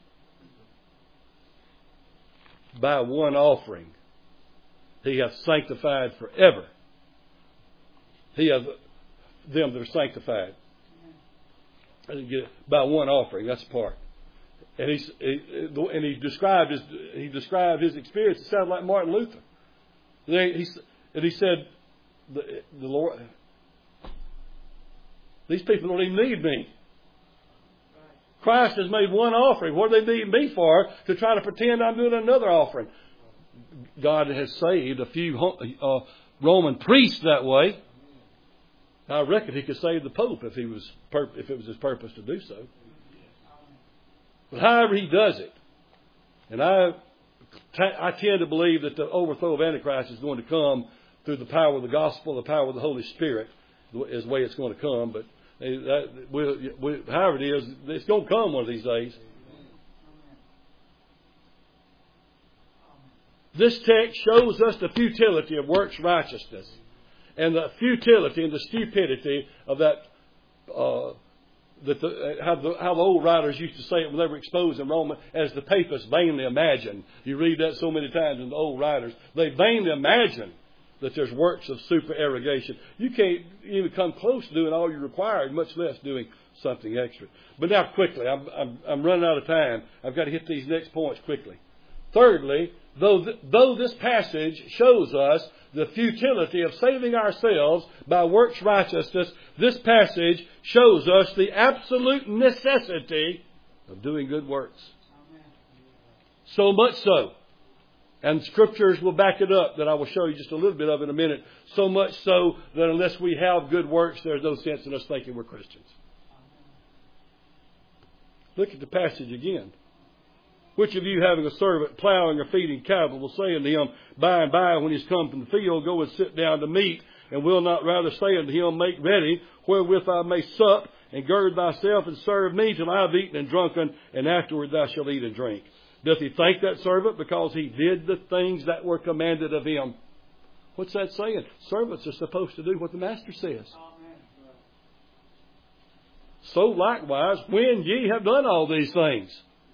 By one offering, he hath sanctified forever. He hath them that are sanctified. I didn't get it. By one offering. That's the part. And he, he and he described his he described his experience. It sounded like Martin Luther. They, he, and he said, the, the Lord, these people don't even need me. Christ has made one offering. What do they need me for? To try to pretend I'm doing another offering. God has saved a few uh, Roman priests that way. I reckon he could save the Pope if he was if it was his purpose to do so. But however he does it, and I, I tend to believe that the overthrow of Antichrist is going to come through the power of the gospel, the power of the Holy Spirit, is the way it's going to come. But that, we, we, however it is, it's going to come one of these days. This text shows us the futility of works righteousness and the futility and the stupidity of that. Uh, That the, how, the, how the old writers used to say it when they were exposed in Rome, as the papists vainly imagine. You read that so many times in the old writers. They vainly imagine that there's works of supererogation. You can't even come close to doing all you require, much less doing something extra. But now quickly, I'm, I'm, I'm running out of time. I've got to hit these next points quickly. Thirdly, though, th- though this passage shows us the futility of saving ourselves by works righteousness, this passage shows us the absolute necessity of doing good works. Amen. So much so, and scriptures will back it up, that I will show you just a little bit of in a minute, so much so that unless we have good works, there's no sense in us thinking we're Christians. Look at the passage again. Which of you, having a servant plowing or feeding cattle, will say unto him, by and by, when he's come from the field, go and sit down to meat, and will not rather say unto him, make ready, wherewith I may sup, and gird thyself, and serve me till I have eaten and drunken, and afterward thou shalt eat and drink? Doth he thank that servant because he did the things that were commanded of him? What's that saying? Servants are supposed to do what the master says. So likewise, when ye have done all these things.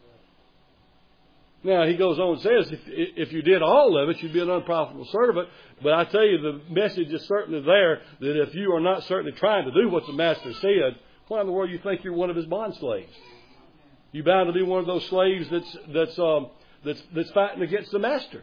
Now, he goes on and says, if, if you did all of it, you'd be an unprofitable servant. But I tell you, the message is certainly there that if you are not certainly trying to do what the master said, why in the world do you think you're one of his bond slaves? You're bound to be one of those slaves that's, that's, um, that's, that's fighting against the master.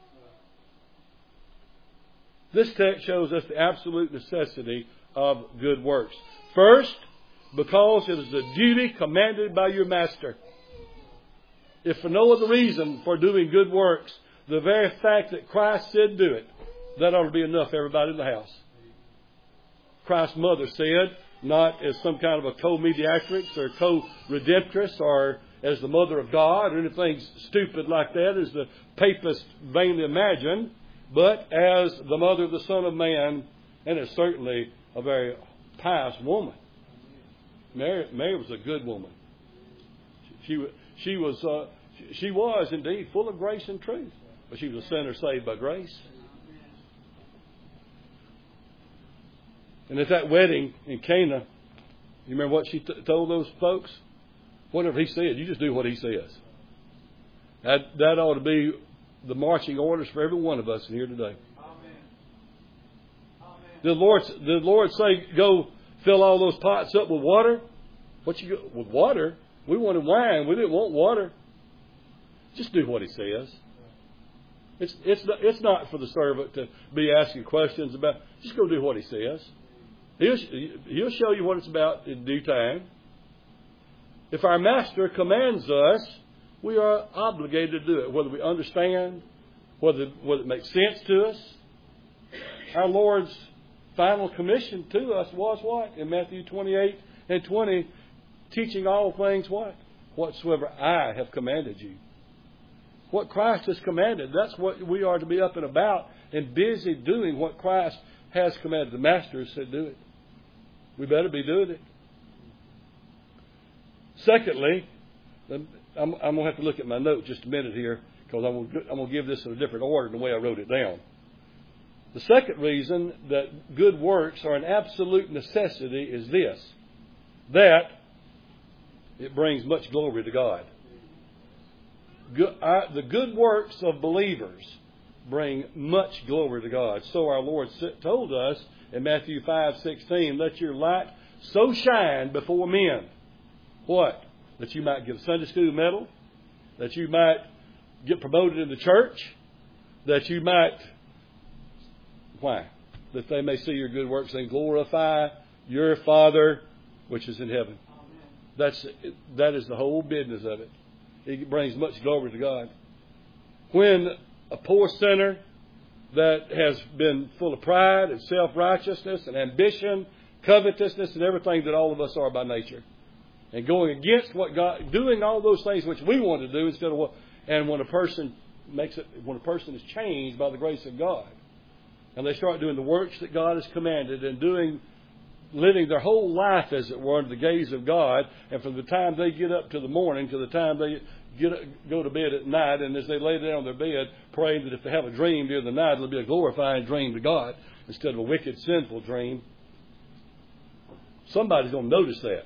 This text shows us the absolute necessity of good works. First, because it is a duty commanded by your master. If for no other reason for doing good works, the very fact that Christ said do it, that ought to be enough for everybody in the house. Christ's mother said, not as some kind of a co-mediatrix or co-redemptress or as the mother of God or anything stupid like that as the papists vainly imagine, but as the mother of the Son of Man, and is certainly a very pious woman. Mary, Mary was a good woman. She, she was... Uh, She was indeed full of grace and truth, but she was a sinner saved by grace. And at that wedding in Cana, you remember what she t- told those folks? Whatever he said, you just do what he says. That, that ought to be the marching orders for every one of us here today. Amen. Amen. Did the Lord, did the Lord say, go fill all those pots up with water? What you go, with water? We wanted wine. We didn't want water. Just do what he says. It's it's not, it's not for the servant to be asking questions about. Just go do what he says. He'll, he'll show you what it's about in due time. If our master commands us We are obligated to do it, whether we understand, whether, whether it makes sense to us. Our Lord's final commission to us was what? In Matthew twenty-eight and twenty, teaching all things what? Whatsoever I have commanded you. What Christ has commanded, that's what we are to be up and about and busy doing what Christ has commanded. The Master said do it. We better be doing it. Secondly, I'm, I'm going to have to look at my note just a minute here because I'm going, to, I'm going to give this in a different order than the way I wrote it down. The second reason that good works are an absolute necessity is this, that it brings much glory to God. Good, uh, the good works of believers bring much glory to God. So our Lord told us in Matthew five sixteen, let your light so shine before men. What? That you might get a Sunday school medal, that you might get promoted in the church, that you might, why? That they may see your good works and glorify your Father which is in heaven. That's, that is the whole business of it. It brings much glory to God. When a poor sinner that has been full of pride and self-righteousness and ambition, covetousness and everything that all of us are by nature, and going against what God, doing all those things which we want to do instead of what, and when a person makes it, when a person is changed by the grace of God, and they start doing the works that God has commanded and doing, living their whole life, as it were, under the gaze of God, and from the time they get up to the morning to the time they get go to bed at night, and as they lay down on their bed, praying that if they have a dream during the night, it'll be a glorifying dream to God instead of a wicked, sinful dream. Somebody's going to notice that.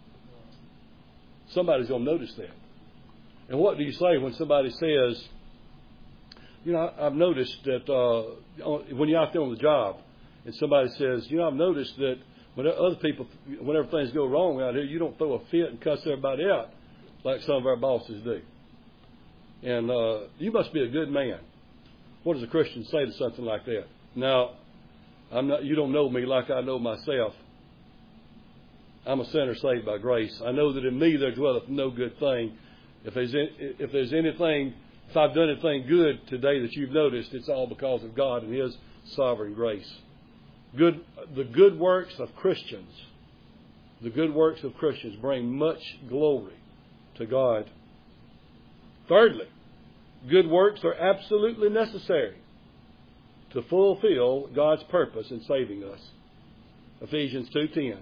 Somebody's going to notice that. And what do you say when somebody says, you know, I've noticed that uh, when you're out there on the job, and somebody says, you know, I've noticed that when other people, whenever things go wrong out here, you don't throw a fit and cuss everybody out like some of our bosses do. And uh, you must be a good man. What does a Christian say to something like that? Now, I'm not. You don't know me like I know myself. I'm a sinner saved by grace. I know that in me there dwelleth no good thing. If there's any, if there's anything, if I've done anything good today that you've noticed, it's all because of God and His sovereign grace. Good, the good works of Christians, the good works of Christians bring much glory to God. Thirdly, good works are absolutely necessary to fulfill God's purpose in saving us. Ephesians two ten.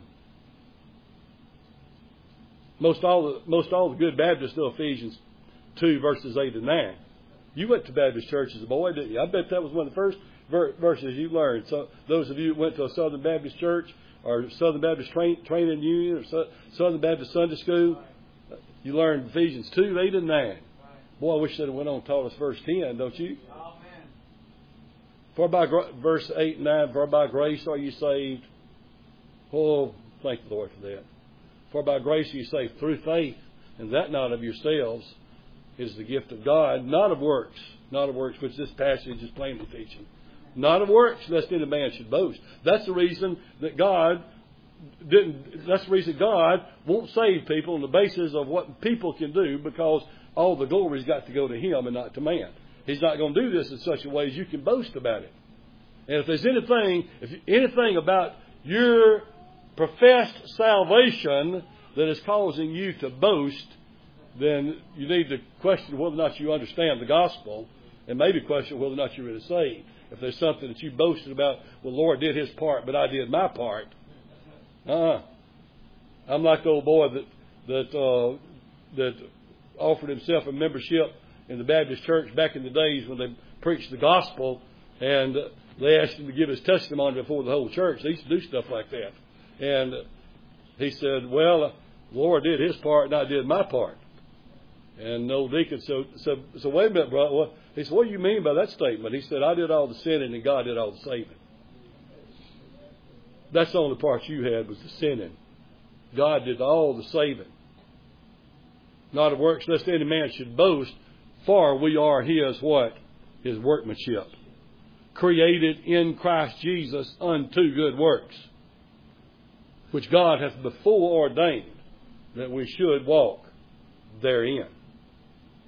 Most all the most all the good Baptists know Ephesians two verses eight and nine. You went to Baptist church as a boy, didn't you? I bet that was one of the first ver- verses you learned. So those of you who went to a Southern Baptist church or Southern Baptist Train, Training Union or so, Southern Baptist Sunday School, you learned Ephesians two eight and nine. Boy, I wish they'd have went on and taught us verse ten, don't you? Amen. For by verse eight and nine, for by grace are you saved. Oh, thank the Lord for that. For by grace are you saved through faith, and that not of yourselves is the gift of God, not of works, not of works, which this passage is plainly teaching. Not of works, lest any man should boast. That's the reason that God didn't. That's the reason God won't save people on the basis of what people can do, because all the glory's got to go to Him and not to man. He's not going to do this in such a way as you can boast about it. And if there's anything, if anything about your professed salvation that is causing you to boast, then you need to question whether or not you understand the gospel, and maybe question whether or not you're really saved. If there's something that you boasted about, well, the Lord did His part, but I did my part. Uh-uh. I'm like the old boy that that uh, that offered himself a membership in the Baptist church back in the days when they preached the gospel, and they asked him to give his testimony before the whole church. They used to do stuff like that. And he said, well, the Lord did His part and I did my part. And the old deacon said, so, so wait a minute, brother. Well, he said, what do you mean by that statement? He said, I did all the sinning and God did all the saving. That's the only part you had was the sinning. God did all the saving. Not of works, lest any man should boast, for we are His what? His workmanship. Created in Christ Jesus unto good works, which God hath before ordained that we should walk therein.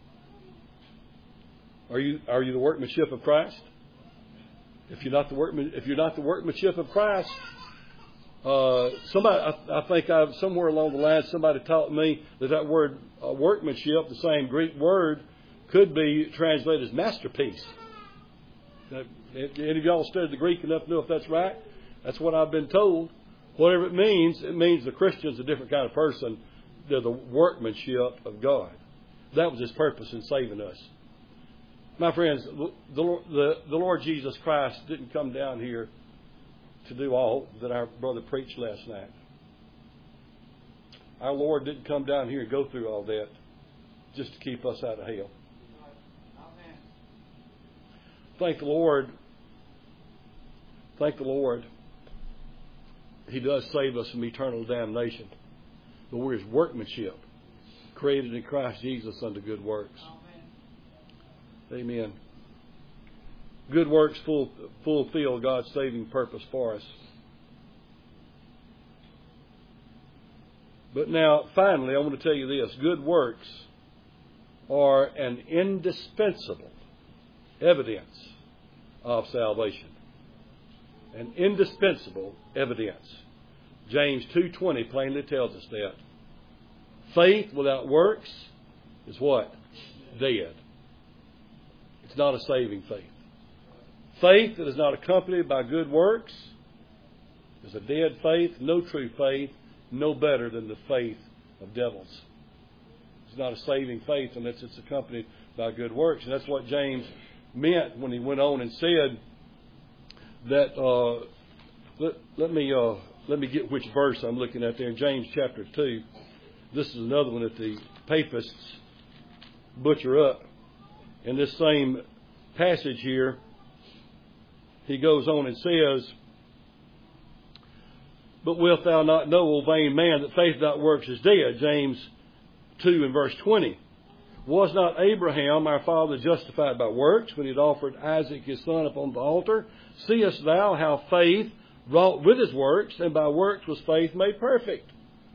Are you are you the workmanship of Christ? If you're not the workman, if you're not the workmanship of Christ, uh, somebody I, I think I've somewhere along the line somebody taught me that that word uh, workmanship, the same Greek word, could be translated as masterpiece. Now, if any of y'all studied the Greek enough to know if that's right? That's what I've been told. Whatever it means, it means the Christian's a different kind of person. They're the workmanship of God. That was His purpose in saving us. My friends, the, the, the Lord Jesus Christ didn't come down here to do all that our brother preached last night. Our Lord didn't come down here and go through all that just to keep us out of hell. Amen. Thank the Lord. Thank the Lord. He does save us from eternal damnation. But we're His workmanship, created in Christ Jesus unto good works. Amen. Good works full, fulfill God's saving purpose for us. But now, finally, I want to tell you this. Good works are an indispensable evidence of salvation. An indispensable evidence. James two twenty plainly tells us that. Faith without works is what? Dead. It's not a saving faith. Faith that is not accompanied by good works is a dead faith, no true faith, no better than the faith of devils. It's not a saving faith unless it's accompanied by good works. And that's what James meant when he went on and said that, uh, let, let me uh, let me get which verse I'm looking at there. In James chapter two, this is another one that the papists butcher up. In this same passage here, he goes on and says, but wilt thou not know, O vain man, that faith without works is dead? James two and verse twenty. Was not Abraham our father justified by works when he had offered Isaac his son upon the altar? Seest thou how faith wrought with his works, and by works was faith made perfect?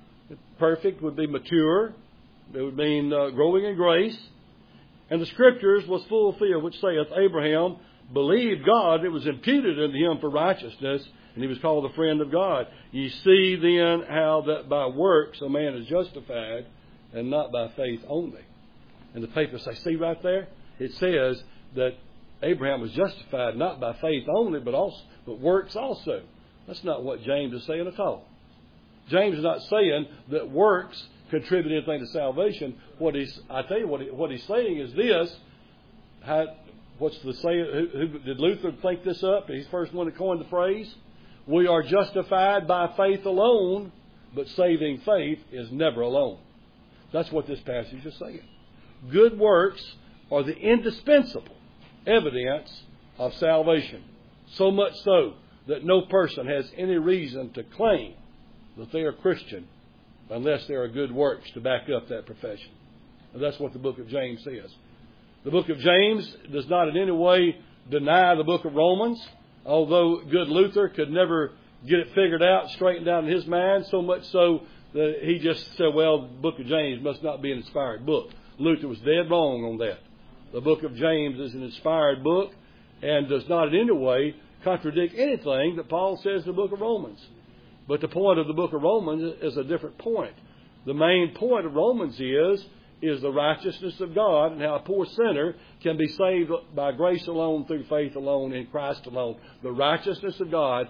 Perfect would be mature. It would mean uh, growing in grace. And the Scriptures was fulfilled, which saith, Abraham believed God, it was imputed unto him for righteousness, and he was called the friend of God. Ye see then how that by works a man is justified, and not by faith only. And the papists say, see right there? It says that Abraham was justified not by faith only, but also but works also. That's not what James is saying at all. James is not saying that works contribute anything to salvation. What he's, I tell you what, he, what he's saying is this. How, what's the saying? Who, who, did Luther think this up? He's the first one to coin the phrase. We are justified by faith alone, but saving faith is never alone. That's what this passage is saying. Good works are the indispensable evidence of salvation. So much so that no person has any reason to claim that they are Christian unless there are good works to back up that profession. And that's what the book of James says. The book of James does not in any way deny the book of Romans, although good Luther could never get it figured out, straightened out in his mind, so much so that he just said, well, the book of James must not be an inspired book. Luther was dead wrong on that. The book of James is an inspired book and does not in any way contradict anything that Paul says in the book of Romans. But the point of the book of Romans is a different point. The main point of Romans is, is the righteousness of God and how a poor sinner can be saved by grace alone, through faith alone, in Christ alone. The righteousness of God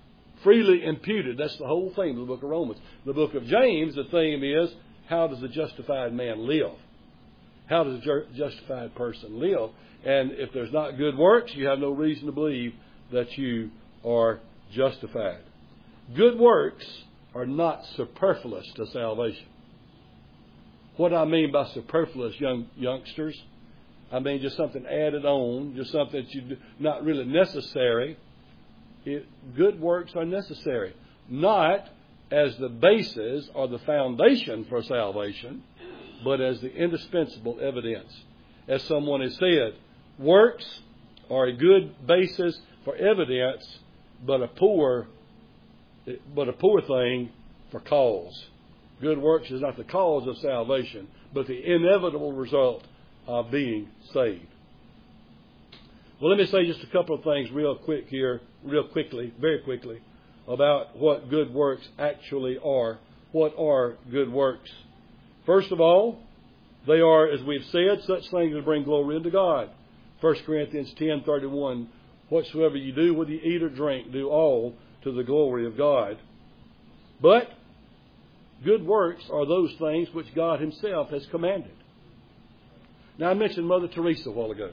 freely imputed. That's the whole theme of the book of Romans. The book of James, the theme is, how does a justified man live? How does a justified person live? And if there's not good works, you have no reason to believe that you are justified. Good works are not superfluous to salvation. What I mean by superfluous, young youngsters, I mean just something added on, just something that you not really necessary. It, good works are necessary, not as the basis or the foundation for salvation, but as the indispensable evidence. As someone has said, works are a good basis for evidence, but a poor, but a poor thing for cause. Good works is not the cause of salvation, but the inevitable result of being saved. Well, let me say just a couple of things real quick here, real quickly, very quickly, about what good works actually are. What are good works? First of all, they are, as we've said, such things as bring glory unto God. First Corinthians ten thirty-one, whatsoever you do, whether you eat or drink, do all to the glory of God. But good works are those things which God Himself has commanded. Now, I mentioned Mother Teresa a while ago.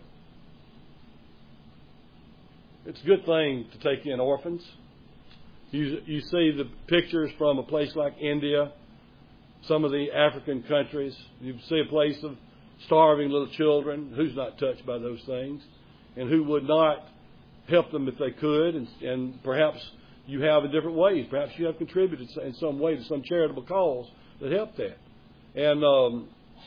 It's a good thing to take in orphans. You, you see the pictures from a place like India, some of the African countries. You see a place of starving little children. Who's not touched by those things? And who would not help them if they could? And, and perhaps you have in different ways. Perhaps you have contributed in some way to some charitable cause that helped that. And um,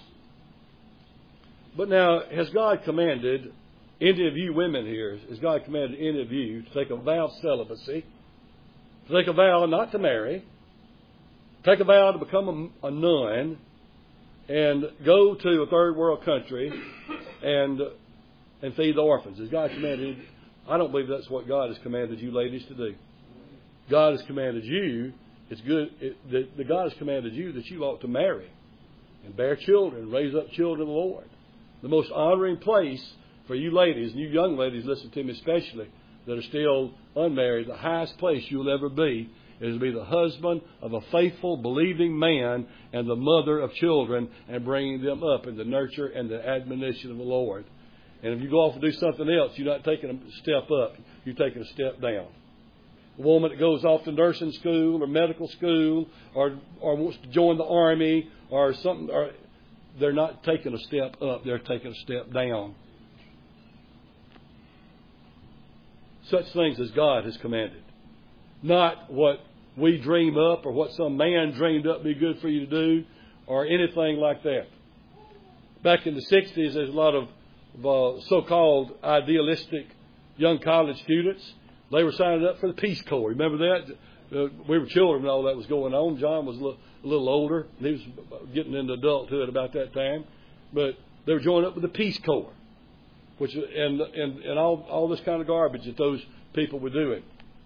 but now, has God commanded any of you women here, has God commanded any of you to take a vow of celibacy, to take a vow not to marry, take a vow to become a, a nun, and go to a third world country and and feed the orphans? Has God commanded? I don't believe that's what God has commanded you ladies to do. God has commanded you, it's good, it, the, the God has commanded you that you ought to marry and bear children, raise up children of the Lord. The most honoring place for you ladies, and you young ladies, listen to me especially, that are still unmarried, the highest place you'll ever be is to be the husband of a faithful, believing man and the mother of children, and bringing them up in the nurture and the admonition of the Lord. And if you go off and do something else, you're not taking a step up, you're taking a step down. A woman that goes off to nursing school or medical school or or wants to join the army or something, or they're not taking a step up, they're taking a step down. Such things as God has commanded. Not what we dream up or what some man dreamed up be good for you to do or anything like that. Back in the sixties, there's a lot of uh, so-called idealistic young college students. They were signing up for the Peace Corps. Remember that? Uh, we were children when all that was going on. John was a little, a little older. He was getting into adulthood about that time. But they were joining up with the Peace Corps, which and and, and all, all this kind of garbage that those people were doing.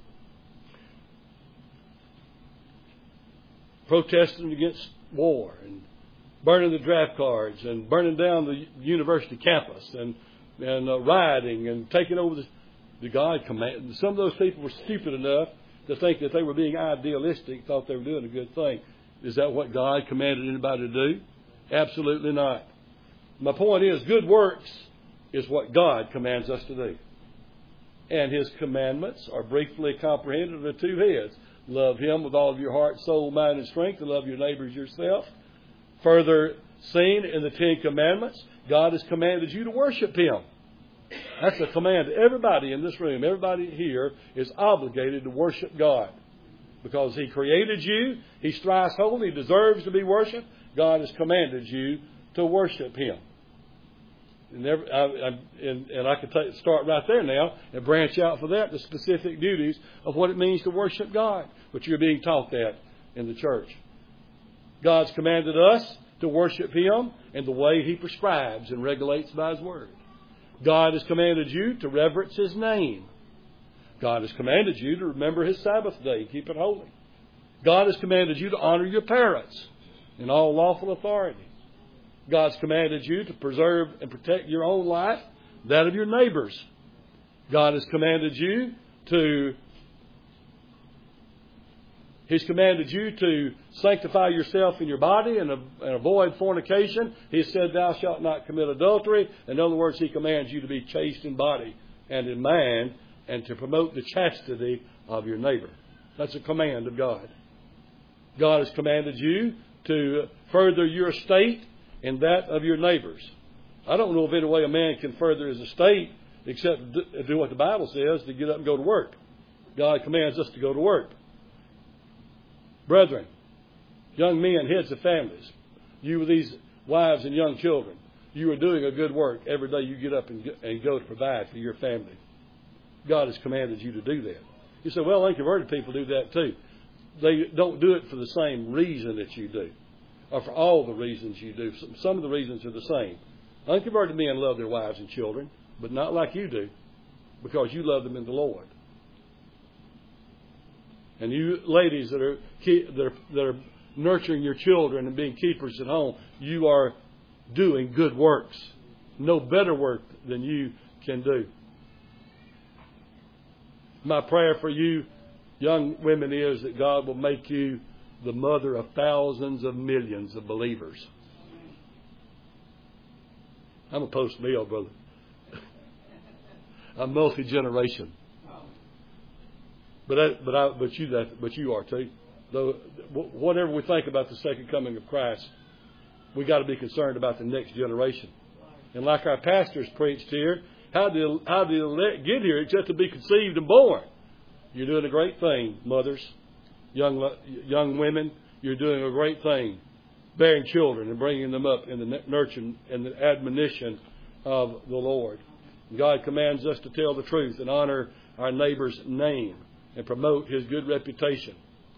Protesting against war and burning the draft cards and burning down the university campus and, and uh, rioting and taking over the... The God command. Some of those people were stupid enough to think that they were being idealistic, thought they were doing a good thing. Is that what God commanded anybody to do? Absolutely not. My point is, good works is what God commands us to do. And His commandments are briefly comprehended under two heads. Love Him with all of your heart, soul, mind, and strength, and love your neighbors yourself. Further seen in the Ten Commandments, God has commanded you to worship Him. That's a command to everybody in this room. Everybody here is obligated to worship God. Because He created you. He's thrice holy. He deserves to be worshipped. God has commanded you to worship Him. And, every, I, I, and, and I could take, start right there now and branch out for that, the specific duties of what it means to worship God, which you're being taught that in the church. God's commanded us to worship Him in the way He prescribes and regulates by His Word. God has commanded you to reverence His name. God has commanded you to remember His Sabbath day, keep it holy. God has commanded you to honor your parents in all lawful authority. God's commanded you to preserve and protect your own life, that of your neighbors. God has commanded you to He's commanded you to sanctify yourself in your body and, and avoid fornication. He said, thou shalt not commit adultery. In other words, He commands you to be chaste in body and in mind and to promote the chastity of your neighbor. That's a command of God. God has commanded you to further your estate and that of your neighbors. I don't know of any way a man can further his estate except do what the Bible says, to get up and go to work. God commands us to go to work. Brethren, young men, heads of families, you with these wives and young children, you are doing a good work every day you get up and go to provide for your family. God has commanded you to do that. You say, well, unconverted people do that too. They don't do it for the same reason that you do, or for all the reasons you do. Some of the reasons are the same. Unconverted men love their wives and children, but not like you do. because you love them in the Lord. And you ladies that are, that are, that are nurturing your children and being keepers at home, you are doing good works. No better work than you can do. My prayer for you, young women, is that God will make you the mother of thousands of millions of believers. I'm a post-mill, brother. I'm multi-generation. But I, but I, but you that but you are too. Though whatever we think about the second coming of Christ, we got to be concerned about the next generation. And like our pastors preached here, how do how do the elect get here except to be conceived and born? You're doing a great thing, mothers, young young women. You're doing a great thing, bearing children and bringing them up in the nurture and the admonition of the Lord. God commands us to tell the truth and honor our neighbor's name and promote his good reputation.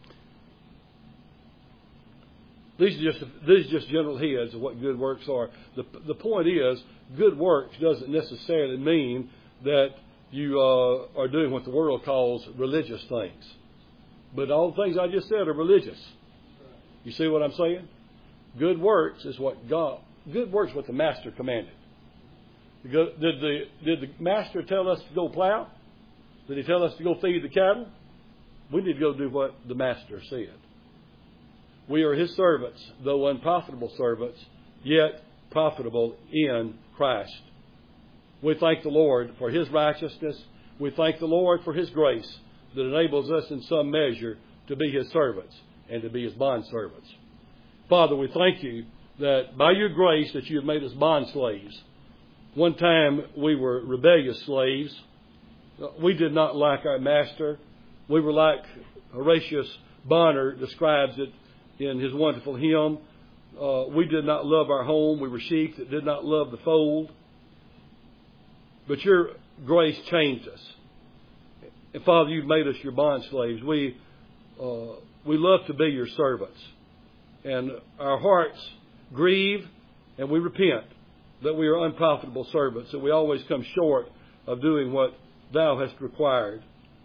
These are just these are just general heads of what good works are. The the point is, good works doesn't necessarily mean that you uh, are doing what the world calls religious things. But all the things I just said are religious. You see what I'm saying? Good works is what God. Good works is what the Master commanded. Did the did the Master tell us to go plow? Did he tell us to go feed the cattle? We need to go do what the Master said. We are his servants, though unprofitable servants, yet profitable in Christ. We thank the Lord for his righteousness. We thank the Lord for his grace that enables us in some measure to be his servants and to be his bondservants. Father, we thank you that by your grace that you have made us bond slaves. One time we were rebellious slaves. We did not like our master. We were like Horatius Bonner describes it in his wonderful hymn. Uh, we did not love our home. We were sheep that did not love the fold. But your grace changed us. And Father, you've made us your bond slaves. We, uh, we love to be your servants. And our hearts grieve and we repent that we are unprofitable servants, that we always come short of doing what thou hast required.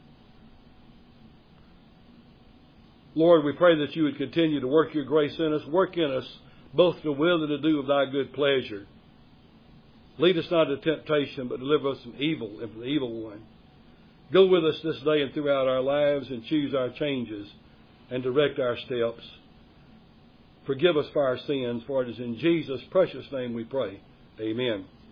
Lord, we pray that you would continue to work your grace in us, work in us both to will and to do of thy good pleasure. Lead us not into temptation, but deliver us from evil and from the evil one. Go with us this day and throughout our lives and choose our changes and direct our steps. Forgive us for our sins, for it is in Jesus' precious name we pray. Amen.